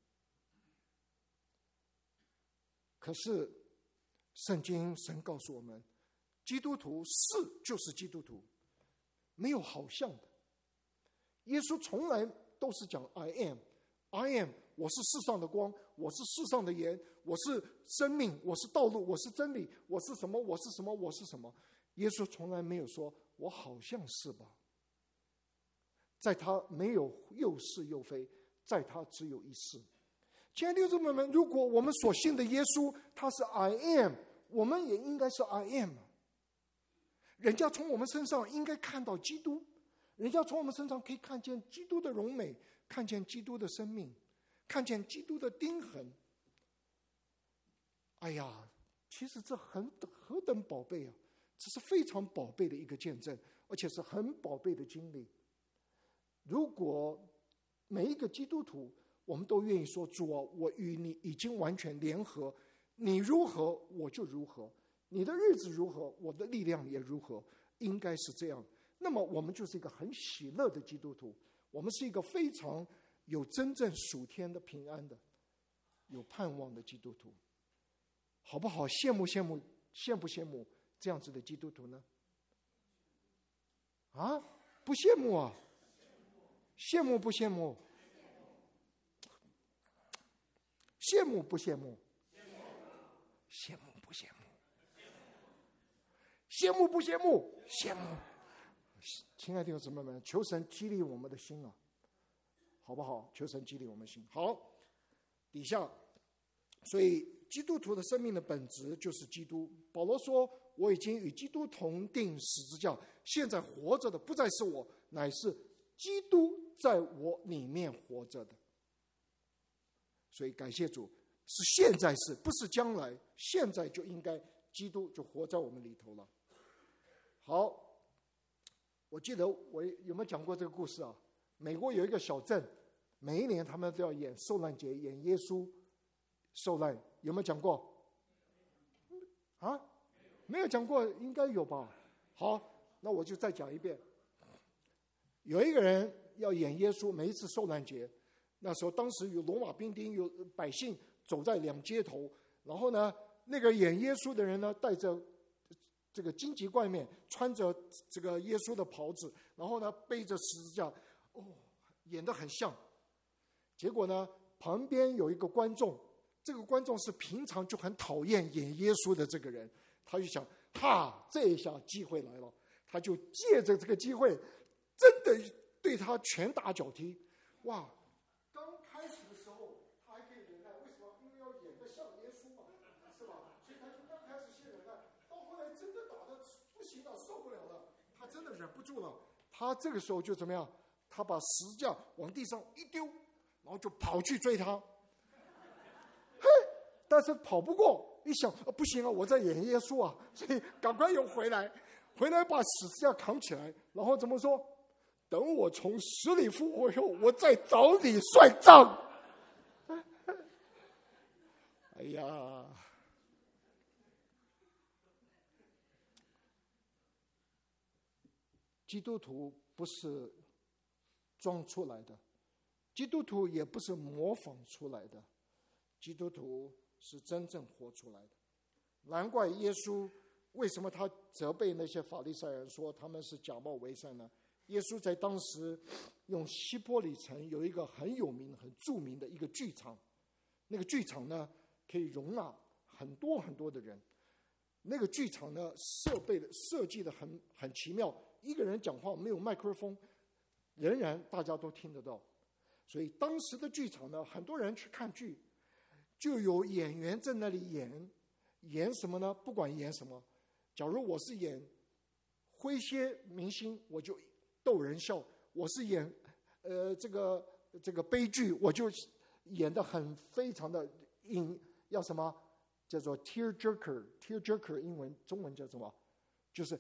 可是圣经神告诉我们，基督徒是就是基督徒，没有好像的。耶稣从来都是讲 I am， 我是世上的光，我是世上的盐，我是生命，我是道路，我是真理，我是什么，我是什么，我是什么。耶稣从来没有说我好像是吧。在他没有又是又非，在他只有一是。亲爱的弟兄姊妹们，如果我们所信的耶稣他是 I am， 我们也应该是 I am。 人家从我们身上应该看到基督，人家从我们身上可以看见基督的荣美，看见基督的生命，看见基督的钉痕。哎呀，其实这何等宝贝啊，这是非常宝贝的一个见证，而且是很宝贝的经历。如果每一个基督徒我们都愿意说，主啊，我与你已经完全联合，你如何我就如何，你的日子如何我的力量也如何，应该是这样。那么我们就是一个很喜乐的基督徒，我们是一个非常有真正属天的平安的有盼望的基督徒，好不好？羡慕不羡慕这样子的基督徒呢？啊，不羡慕啊？羡慕不羡慕？羡慕不羡慕？羡慕不羡慕？羡慕不羡慕？羡慕。亲爱的弟兄姊妹们，求神激励我们的心啊，好不好？求神激励我们的心。好，底下，所以基督徒的生命的本质就是基督。保罗说，我已经与基督同定十字架，现在活着的不再是我，乃是基督在我里面活着的。所以感谢主，是现在是，不是将来，现在就应该基督就活在我们里头了。好，我记得我有没有讲过这个故事啊？美国有一个小镇，每一年他们都要演受难节，演耶稣受难，有没有讲过？啊，没有讲过，应该有吧？好，那我就再讲一遍。有一个人要演耶稣，每一次受难节，那时候当时有罗马兵丁，有百姓走在两街头，然后呢，那个演耶稣的人呢，带着这个荆棘冠冕，穿着这个耶稣的袍子，然后呢，背着十字架，演得很像。结果呢，旁边有一个观众，这个观众是平常就很讨厌演耶稣的这个人，他就想，这一下机会来了，他就借着这个机会，真的对他拳打脚踢。哇！刚开始的时候他还可以忍耐，为什么？因为要演得像耶稣嘛，是吧？所以他就刚开始先忍耐，到后来真忍不住了，他这个时候就怎么样？他把十字架往地上一丢，然后就跑去追他。嘿，但是跑不过，一想不行啊，我在演耶稣啊，所以赶快又回来把十字架扛起来，然后怎么说？等我从死里复活以后，我再找你算账。哎呀，基督徒不是装出来的，基督徒也不是模仿出来的，基督徒是真正活出来的。难怪耶稣为什么他责备那些法利赛人说他们是假冒为善呢？耶稣在当时用希波里城有一个很有名很著名的一个剧场，那个剧场呢可以容纳很多很多的人，那个剧场呢设计的很奇妙，一个人讲话没有麦克风，仍然大家都听得到。所以当时的剧场呢，很多人去看剧，就有演员在那里演什么呢？不管演什么，假如我是演诙谐明星，我就逗人笑；我是演这个悲剧，我就演得非常的要什么叫做 tear jerker， 英文中文叫什么？就是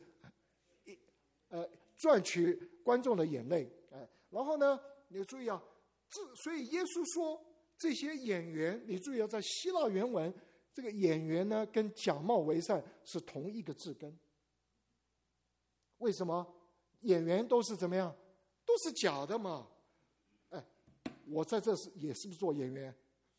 赚取观众的眼泪。然后呢，你注意啊，所以耶稣说这些演员，你注意啊，在希腊原文，这个演员呢跟假冒为善是同一个字根。为什么？演员都是怎么样？都是假的嘛。我在这也是不是做演员？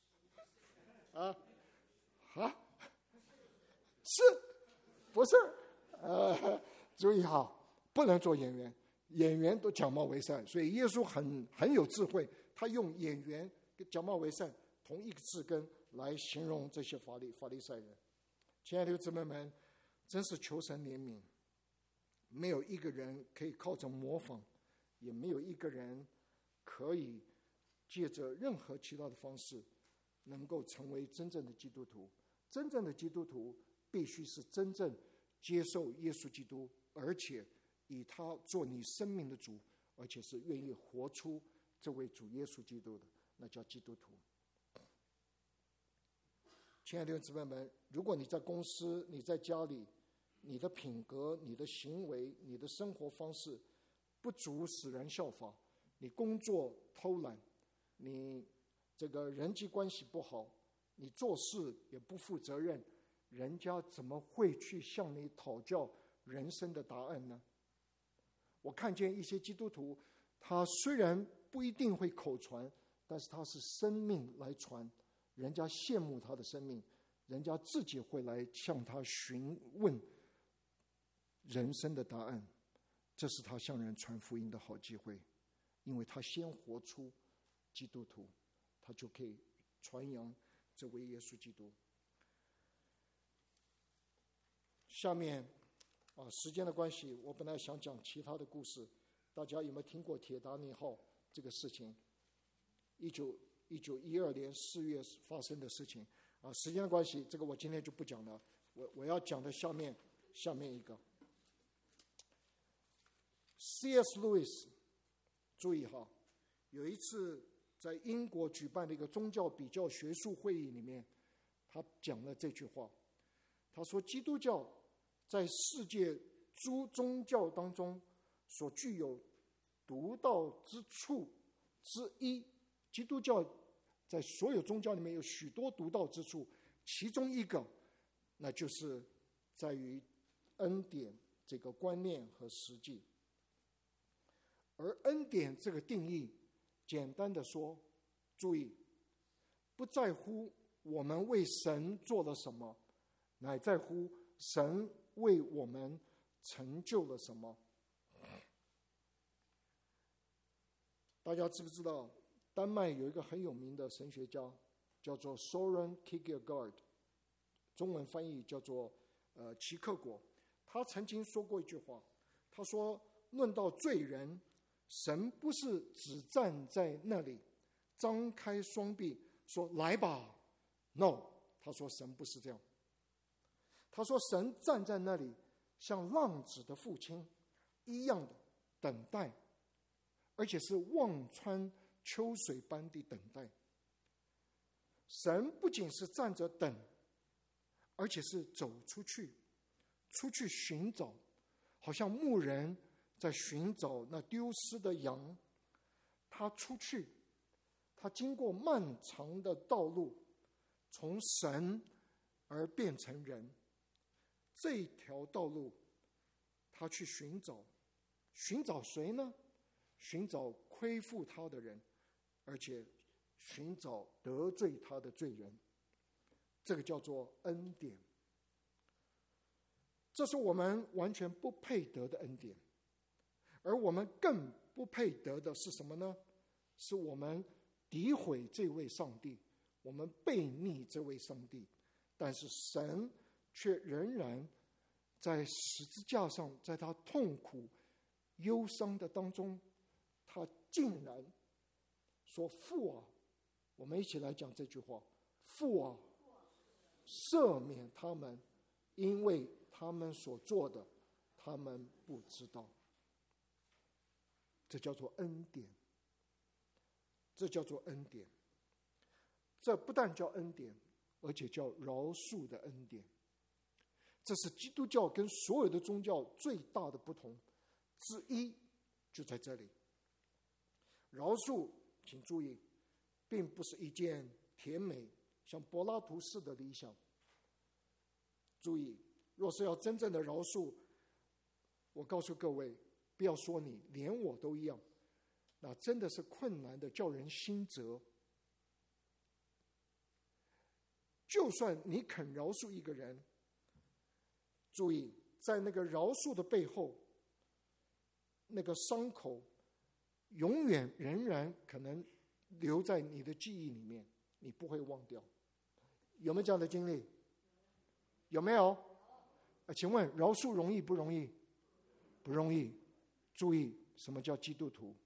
是不是？注意哈，不能做演员，演员都假冒为善，所以耶稣很有智慧，他用演员跟假冒为善同一个字根来形容这些法利赛人。亲爱的姊妹们，真是求神怜悯，没有一个人可以靠着模仿，也没有一个人可以借着任何其他的方式能够成为真正的基督徒。真正的基督徒必须是真正接受耶稣基督，而且以他做你生命的主，而且是愿意活出这位主耶稣基督的，那叫基督徒。亲爱的姊妹们，如果你在公司，你在家里，你的品格、你的行为、你的生活方式不足使人效法，你工作偷懒，你这个人际关系不好，你做事也不负责任，人家怎么会去向你讨教人生的答案呢？我看见一些基督徒，他虽然不一定会口传，但是他是生命来传，人家羡慕他的生命，人家自己会来向他询问人生的答案，这是他向人传福音的好机会，因为他先活出基督徒，他就可以传扬这位耶稣基督。下面时间的关系，我本来想讲其他的故事，大家有没有听过铁达尼号这个事情？1912年4月发生的事情时间的关系，这个我今天就不讲了。我要讲的下面一个 C.S. Lewis， 注意哈，有一次在英国举办的一个宗教比较学术会议里面，他讲了这句话，他说基督教在世界诸宗教当中所具有独到之处之一，基督教在所有宗教里面有许多独到之处，其中一个那就是在于恩典这个观念和实际。而恩典这个定义，简单的说，注意，不在乎我们为神做了什么，乃在乎神为我们成就了什么。大家知不知道丹麦有一个很有名的神学家叫做 Søren Kierkegaard， 中文翻译叫做齐克果。他曾经说过一句话，他说论到罪人，神不是只站在那里张开双臂说来吧， No， 他说神不是这样，他说神站在那里像浪子的父亲， 一样的等待，而且是望穿秋水般的等待。神不仅是站着等，而且是走出去寻找，好像牧人在寻找那丢失的羊。他出去，他经过漫长的道路，从神而变成人。这条道路他去寻找谁呢？寻找亏负他的人，而且寻找得罪他的罪人。这个叫做恩典。这是我们完全不配得的恩典。而我们更不配得的是什么呢？是我们诋毁这位上帝，我们悖逆这位上帝，但是神却仍然在十字架上，在他痛苦忧伤的当中，他竟然说：父啊，我们一起来讲这句话：父啊，赦免他们，因为他们所做的，他们不知道。这叫做恩典，这叫做恩典。这不但叫恩典，而且叫饶恕的恩典。这是基督教跟所有的宗教最大的不同之一，就在这里。饶恕，请注意，并不是一件甜美像柏拉图式的理想。注意，若是要真正的饶恕，我告诉各位，不要说你，连我都一样，那真的是困难的，叫人心折。就算你肯饶恕一个人，注意，在那个饶恕的背后，那个伤口永远仍然可能留在你的记忆里面，你不会忘掉。有没有这样的经历？有没有？请问饶恕容易不容易？不容易。注意，什么叫基督徒？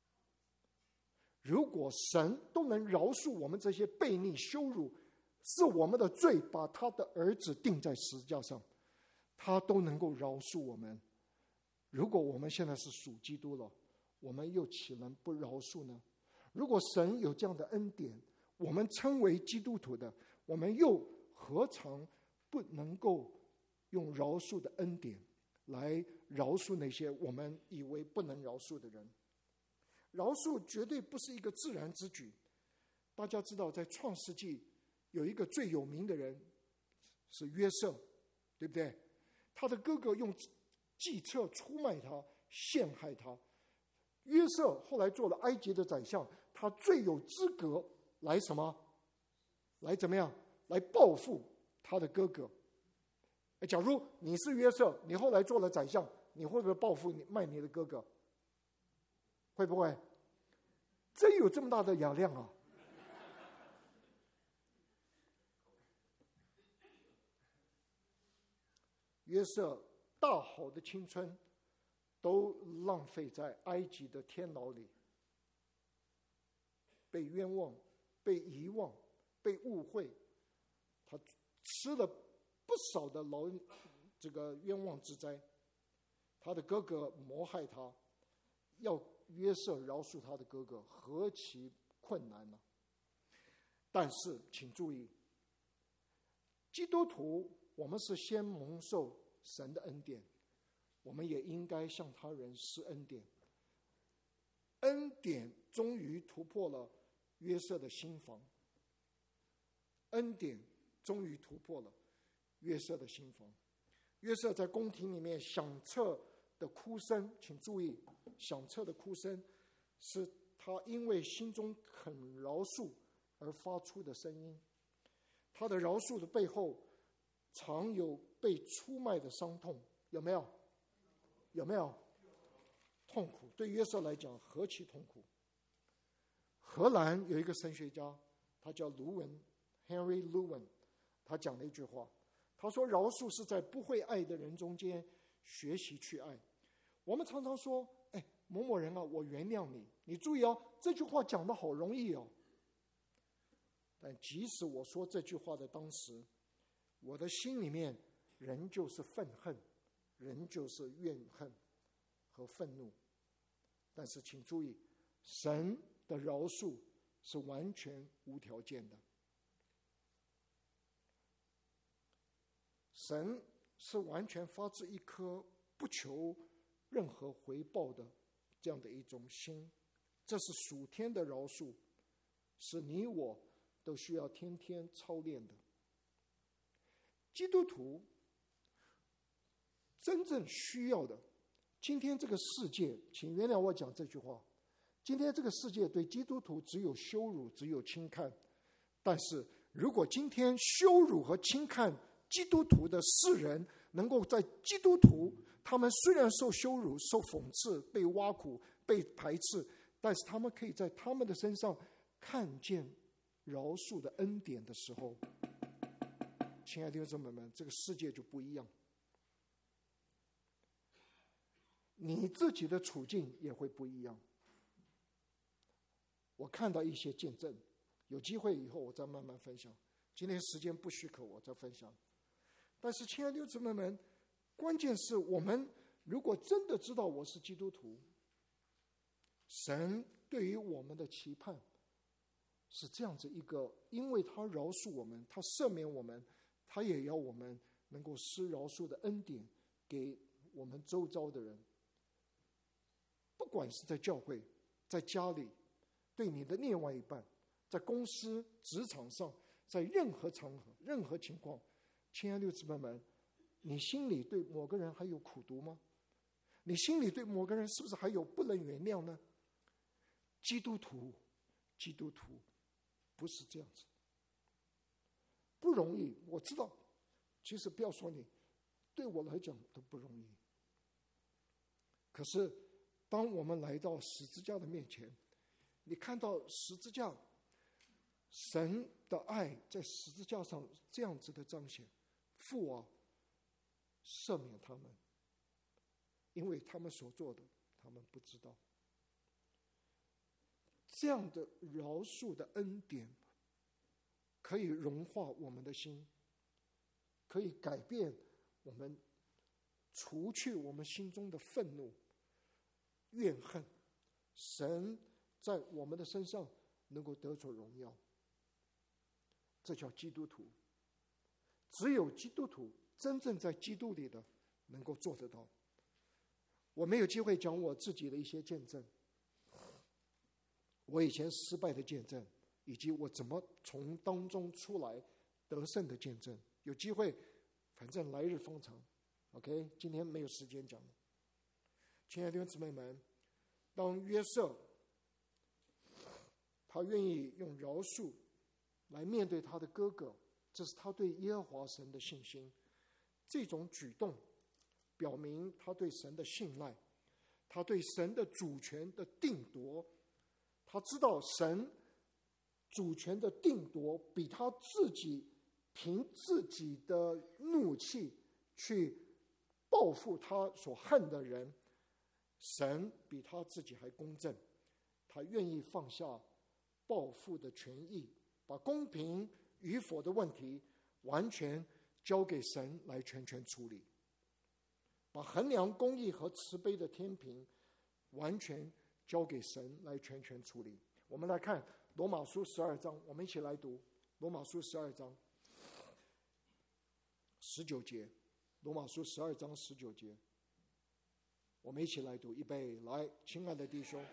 如果神都能饶恕我们这些悖逆羞辱是我们的罪，把他的儿子钉在十字架上，他都能够饶恕我们。如果我们现在是属基督了，我们又岂能不饶恕呢？如果神有这样的恩典，我们称为基督徒的，我们又何尝不能够用饶恕的恩典来饶恕那些我们以为不能饶恕的人？饶恕绝对不是一个自然之举。大家知道，在创世纪有一个最有名的人是约瑟，对不对？他的哥哥用计策出卖他，陷害他。约瑟后来做了埃及的宰相，他最有资格来什么？来怎么样？来报复他的哥哥。假如你是约瑟，你后来做了宰相，你会不会报复卖你的哥哥？会不会？真有这么大的雅量啊！约瑟大好的青春都浪费在埃及的天牢里，被冤枉，被遗忘，被误会，他吃了不少的这个冤枉之灾。他的哥哥谋害他，要约瑟饶恕他的哥哥，何其困难呢？但是请注意，基督徒我们是先蒙受神的恩典，我们也应该向他人施恩典。恩典终于突破了约瑟的心房，恩典终于突破了约瑟的心房。约瑟在宫廷里面响彻的哭声，请注意，响彻的哭声是他因为心中肯饶恕而发出的声音。他的饶恕的背后常有被出卖的伤痛，有没有？有没有？痛苦对约瑟来讲何其痛苦。荷兰有一个神学家，他叫卢文 Henry Lewin， 他讲了一句话，他说饶恕是在不会爱的人中间学习去爱。我们常常说，某某人啊，我原谅你。你注意哦，这句话讲得好容易哦。但即使我说这句话的当时，我的心里面仍旧是愤恨，仍旧是怨恨， 和愤怒。但是请注意，神的饶恕是完全无条件的。神是完全发自一颗不求任何回报的这样的一种心，这是属天的饶恕，是你我都需要天天操练的。基督徒真正需要的，今天这个世界，请原谅我讲这句话，今天这个世界对基督徒只有羞辱，只有轻看。但是如果今天羞辱和轻看基督徒的世人能够在基督徒，他们虽然受羞辱、受讽刺、被挖苦、被排斥，但是他们可以在他们的身上看见饶恕的恩典的时候，亲爱的弟兄姊妹们，这个世界就不一样，你自己的处境也会不一样。我看到一些见证，有机会以后我再慢慢分享，今天时间不许可，我再分享。但是亲爱的弟兄姊妹们，关键是我们如果真的知道我是基督徒，神对于我们的期盼是这样子一个，因为他饶恕我们，他赦免我们，他也要我们能够施饶恕的恩典给我们周遭的人，不管是在教会、在家里，对你的另外一半，在公司、职场上，在任何场合、任何情况，亲爱的姊妹们，你心里对某个人还有苦毒吗？你心里对某个人是不是还有不能原谅呢？基督徒不是这样子，不容易。我知道，其实不要说你，对我来讲都不容易。可是当我们来到十字架的面前，你看到十字架，神的爱在十字架上这样子的彰显，父啊，赦免他们，因为他们所做的他们不知道。这样的饶恕的恩典可以融化我们的心，可以改变我们，除去我们心中的愤怒、怨恨，神在我们的身上能够得着荣耀。这叫基督徒，只有基督徒真正在基督里的能够做得到。我没有机会讲我自己的一些见证，我以前失败的见证，以及我怎么从当中出来得胜的见证。有机会，反正来日方长 OK， 今天没有时间讲了。亲爱的弟兄姊妹们，当约瑟他愿意用饶恕来面对他的哥哥，这是他对耶和华神的信心。这种举动表明他对神的信赖，他对神的主权的定夺，他知道神主权的定夺比他自己凭自己的怒气去报复他所恨的人，神比他自己还公正。他愿意放下报复的权益，把公平与否的问题完全交给神来全权处理，把衡量公义和慈悲的天平完全交给神来全权处理。我们来看罗马书12章，我们一起来读罗马书12章19节。罗马书12章19节，我们一起来读，预备来。亲爱的弟兄，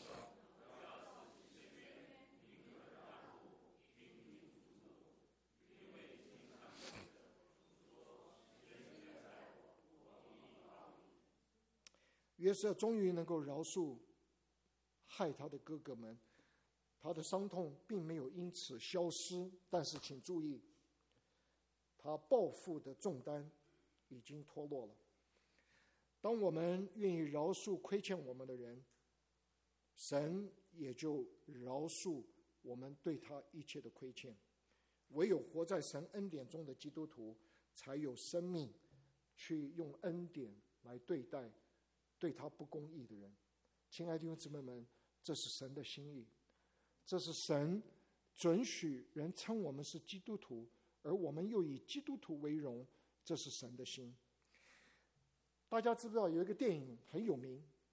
约瑟终于能够饶恕害他的哥哥们，他的伤痛并没有因此消失，但是请注意，他报复的重担已经脱落了。当我们愿意饶恕亏欠我们的人，神也就饶恕我们对他一切的亏欠。唯有活在神恩典中的基督徒，才有生命去用恩典来对待对他不公义的人。亲爱的弟兄姊妹们，这是神的心意，这是神准许人称我们是基督徒，而我们又以基督徒为荣，这是神的心。大家知不知道有一个电影很有名，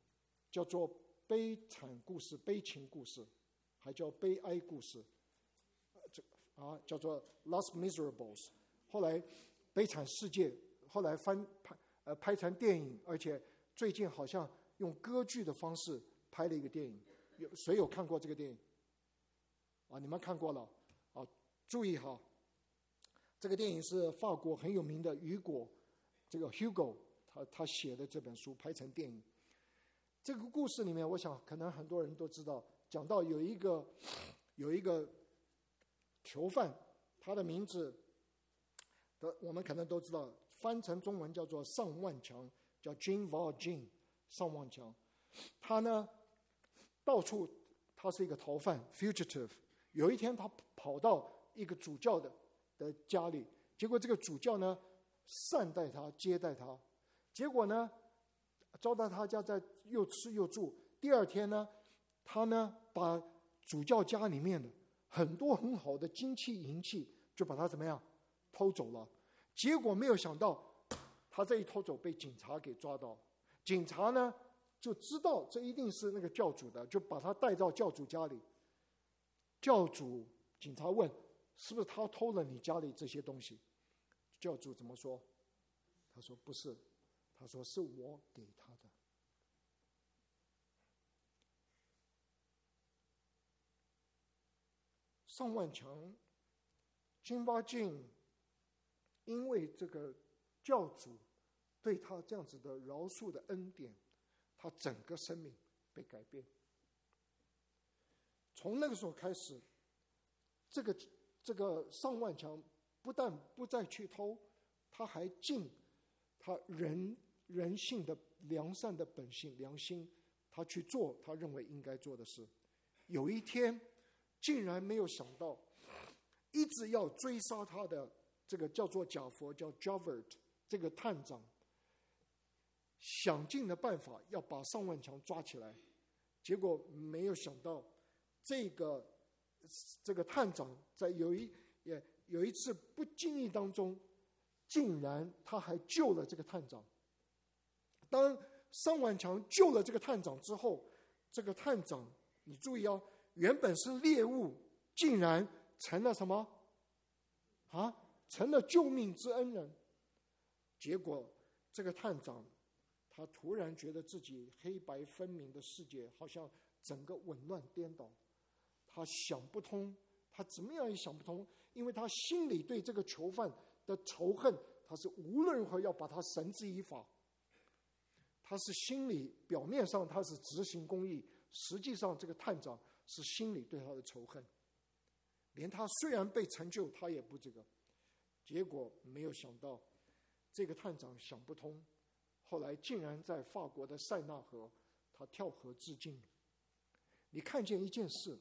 叫做悲惨故事、悲情故事，还叫悲哀故事，叫做 Los Miserables。后来悲惨世界后来拍成电影，而且最近好像用歌剧的方式拍了一个电影。谁有看过这个电影？你们看过了注意哈，这个电影是法国很有名的雨果，这个 Hugo 他写的这本书拍成电影。这个故事里面，我想可能很多人都知道，讲到有一个囚犯，他的名字我们可能都知道，翻成中文叫做上万强，叫 Jean Valjean 上万强。他呢到处，他是一个逃犯 fugitive。有一天他跑到一个主教的家里，结果这个主教呢善待他，接待他，结果呢招待他家，在又吃又住。第二天呢，他呢把主教家里面的很多很好的金器银器就把他怎么样偷走了。结果没有想到，他这一偷走被警察给抓到，警察呢就知道这一定是那个教主的，就把他带到教主家里。警察问是不是他偷了你家里这些东西？教主怎么说？他说不是，他说是我给他的。上万强金巴敬因为这个教主对他这样子的饶恕的恩典，他整个生命被改变。从那个时候开始，这个上万强不但不再去偷，他还尽他人性的良善的本性良心，他去做他认为应该做的事。有一天竟然没有想到，一直要追杀他的这个叫做假佛，叫 Javert 这个探长，想尽了办法要把上万强抓起来，结果没有想到这个探长在有一次不经意当中，竟然他还救了这个探长。当上万强救了这个探长之后，这个探长你注意原本是猎物，竟然成了什么成了救命之恩人。结果这个探长他突然觉得自己黑白分明的世界好像整个紊乱颠倒，他想不通，他怎么样也想不通，因为他心里对这个囚犯的仇恨，他是无论如何要把他绳之以法。他是心里表面上他是执行公义，实际上这个探长是心里对他的仇恨，连他虽然被成就他也不这个。结果没有想到这个探长想不通，后来竟然在法国的塞纳河他跳河自尽。你看见一件事，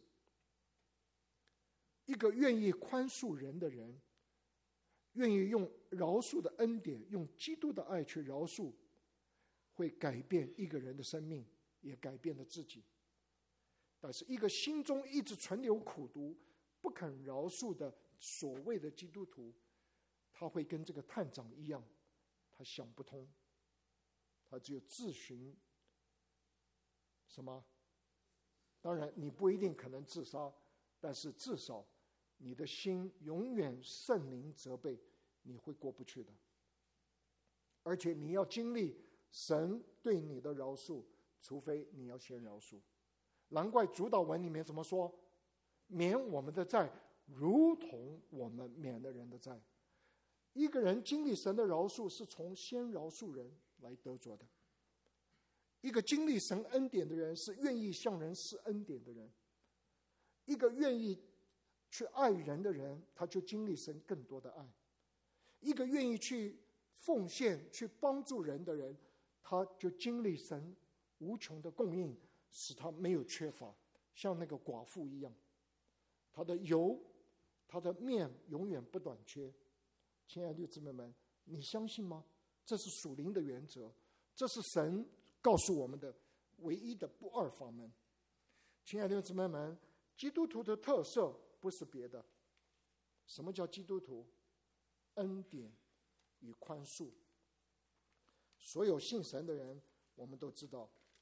一个愿意宽恕人的人，愿意用饶恕的恩典，用基督的爱去饶恕，会改变一个人的生命，也改变了自己。但是一个心中一直存留苦毒，不肯饶恕的所谓的基督徒，他会跟这个探长一样，他想不通，他只有自寻什么？当然你不一定可能自杀，但是至少你的心永远圣灵责备，你会过不去的。而且你要经历神对你的饶恕，除非你要先饶恕。难怪主祷文里面怎么说？免我们的债，如同我们免了人的债。一个人经历神的饶恕，是从先饶恕人来得着的。一个经历神恩典的人，是愿意向人施恩典的人。一个愿意去爱人的人，他就经历神更多的爱。一个愿意去奉献去帮助人的人，他就经历神无穷的供应，使他没有缺乏，像那个寡妇一样，他的油他的面永远不短缺。亲爱的弟兄姊妹们，你相信吗？这是属灵的原则，这是神告诉我们的唯一的不二法门。亲爱的弟兄姊妹们，基督徒的特色不是别的。什么叫基督徒？恩典与宽恕。所有信神的人，我们都知道，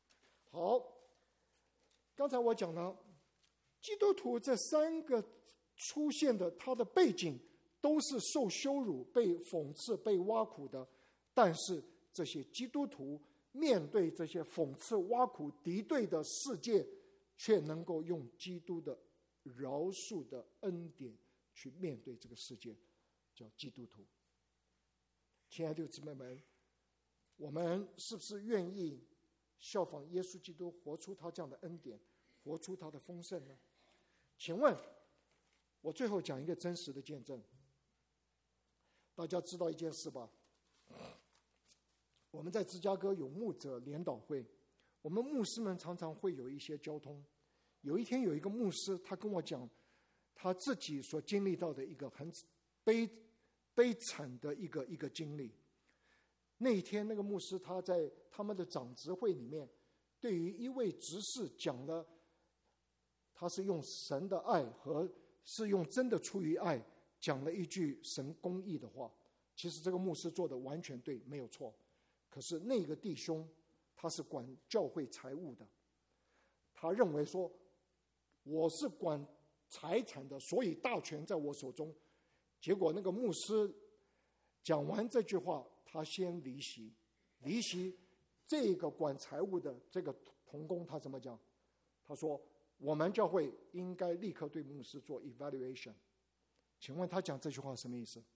好，刚才我讲了，基督徒这三个出现的，他的背景都是受羞辱、被讽刺、被挖苦的。但是这些基督徒面对这些讽刺、挖苦、敌对的世界，却能够用基督的饶恕的恩典去面对这个世界，叫基督徒。亲爱的姊妹们，我们是不是愿意效仿耶稣基督，活出他这样的恩典，活出他的丰盛呢？请问，我最后讲一个真实的见证。大家知道一件事吧？我们在芝加哥有牧者联导会，我们牧师们常常会有一些交通。有一天有一个牧师，他跟我讲他自己所经历到的一个很悲惨的一个经历。那一天那个牧师他在他们的长执会里面，对于一位执事讲了，他是用神的爱和是用真的出于爱讲了一句神公义的话。其实这个牧师做的完全对，没有错。可是那个弟兄他是管教会财务的，他认为说我是管财产的，所以大权在我手中。结果那个牧师讲完这句话，他先离席。这个管财务的这个同工他怎么讲？他说我们教会应该立刻对牧师做 evaluation。 请问他讲这句话什么意思？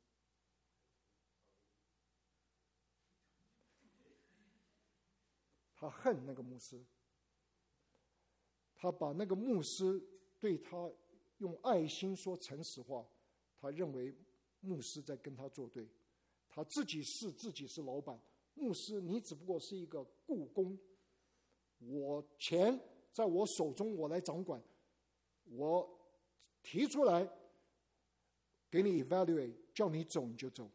他恨那个牧师，他把那个牧师对他用爱心说诚实话，他认为牧师在跟他作对，他自己是老板，牧师你只不过是一个雇工，我钱在我手中，我来掌管，我提出来给你 evaluate， 叫你走你就走。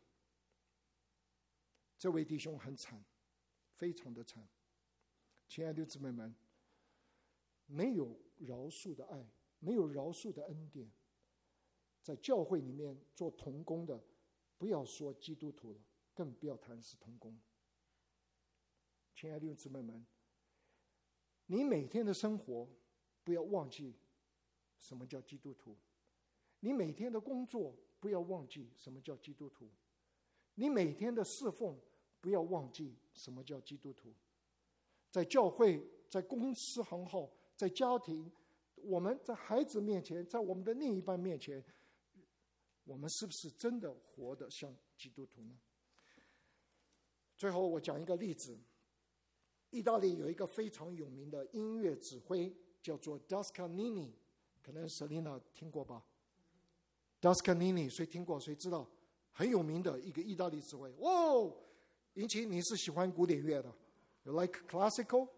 这位弟兄很惨，非常的惨。亲爱的姊妹们，没有饶恕的爱，没有饶恕的恩典，在教会里面做同工的，不要说基督徒了，更不要谈是同工。亲爱的姊妹们，你每天的生活不要忘记什么叫基督徒，你每天的工作不要忘记什么叫基督徒，你每天的侍奉不要忘记什么叫基督徒。在教会，在公司行号，在家庭，我们在孩子面前，在我们的另一半面前，我们是不是真的活得像基督徒呢？最后我讲一个例子。意大利有一个非常有名的音乐指挥叫做 Toscanini， 可能 Selina 听过吧。 Toscanini 谁听过谁知道，很有名的一个意大利指挥。哦，引起你是喜欢古典乐的，You like classical？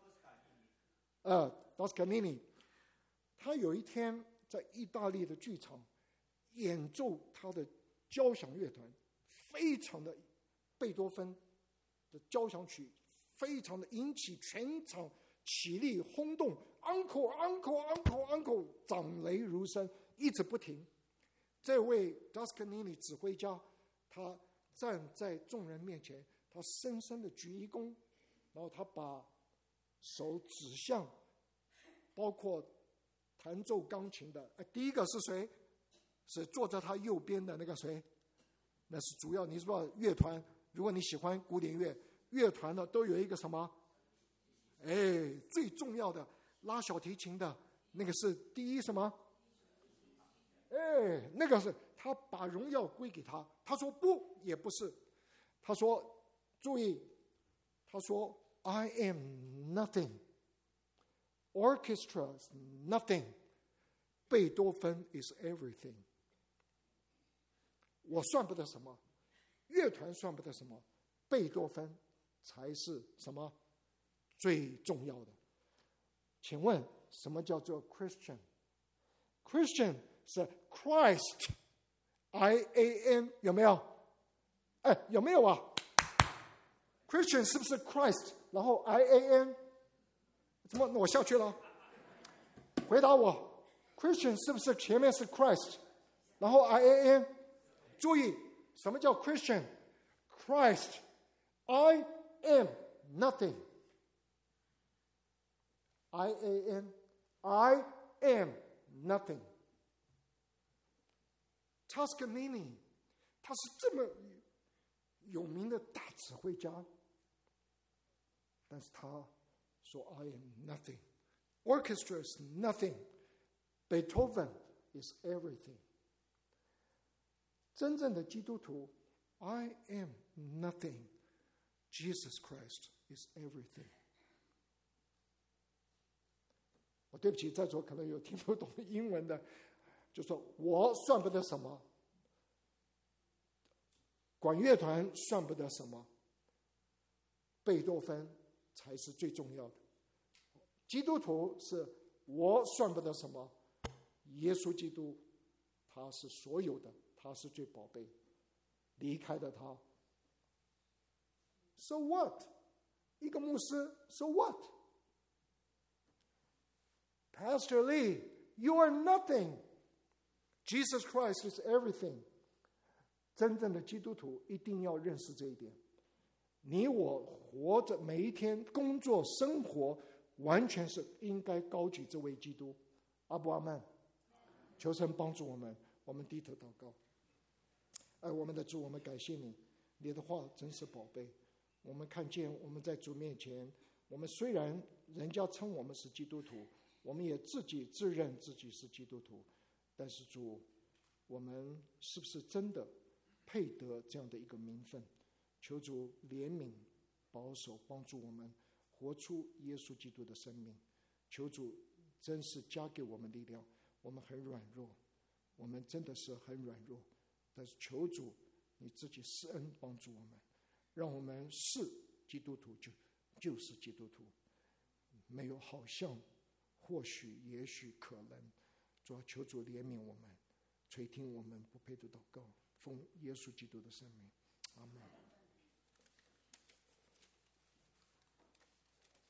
Toscanini， 他有一天在意大利的剧场演奏他的交响乐团，非常的贝多芬的交响曲，非常的引起全场起立轰动 ，uncle uncle uncle uncle， 掌雷如声，一直不停。这位 Toscanini 指挥家，他站在众人面前，他深深的鞠一躬，然后他把手指向包括弹奏钢琴的，第一个是谁？是坐在他右边的那个谁？那是主要，你知道乐团，如果你喜欢古典乐，乐团呢都有一个什么？最重要的拉小提琴的那个是第一什么？那个是他把荣耀归给他。他说不，也不是。他说，注意，他说 I am nothing, orchestra is nothing, 贝多芬 is everything。 我算不得什么，乐团算不得什么，贝多芬才是什么最重要的。请问什么叫做 Christian？ Christian 是 Christ IAN， 有没有？有没有啊？ Christian 是不是 Christ 然后 IAN？ 怎么我下去了？回答我， Christian 是不是前面是 Christ 然后 IAN？ 注意什么叫 Christian？ Christ I am nothing。 I am nothing。 Toscanini 他是这么有名的大指挥家，但是他说 I am nothing。 Orchestra is nothing。 Beethoven is everything。 真正的基督徒 I am nothing。 Jesus Christ is everything。 我对不起，在座可能有听不懂英文的，就说我算不得什么，管乐团算不得什么，贝多芬才是最重要的。基督徒是我算不得什么，耶稣基督他是所有的，他是最宝贝，离开了他 So what？ 一个牧师 So what？ Pastor Lee, you are nothing. Jesus Christ is everything. 真正的基督徒一定要认识这一点。你我活着每一天工作生活，完全是应该高举这位基督。阿不阿们？求神帮助我们，我们低头祷告。我们的主，我们感谢你，你的话真是宝贝。我们看见我们在主面前，我们虽然人家称我们是基督徒，我们也自己自认自己是基督徒，但是主，我们是不是真的配得这样的一个名分？求主怜悯、保守、帮助我们活出耶稣基督的生命。求主真是加给我们力量。我们很软弱，我们真的是很软弱，但是求主你自己施恩帮助我们，让我们是基督徒就是基督徒，没有好像或许也许可能。主要求主怜悯我们，垂听我们不配的祷告，奉耶稣基督的圣名，阿们。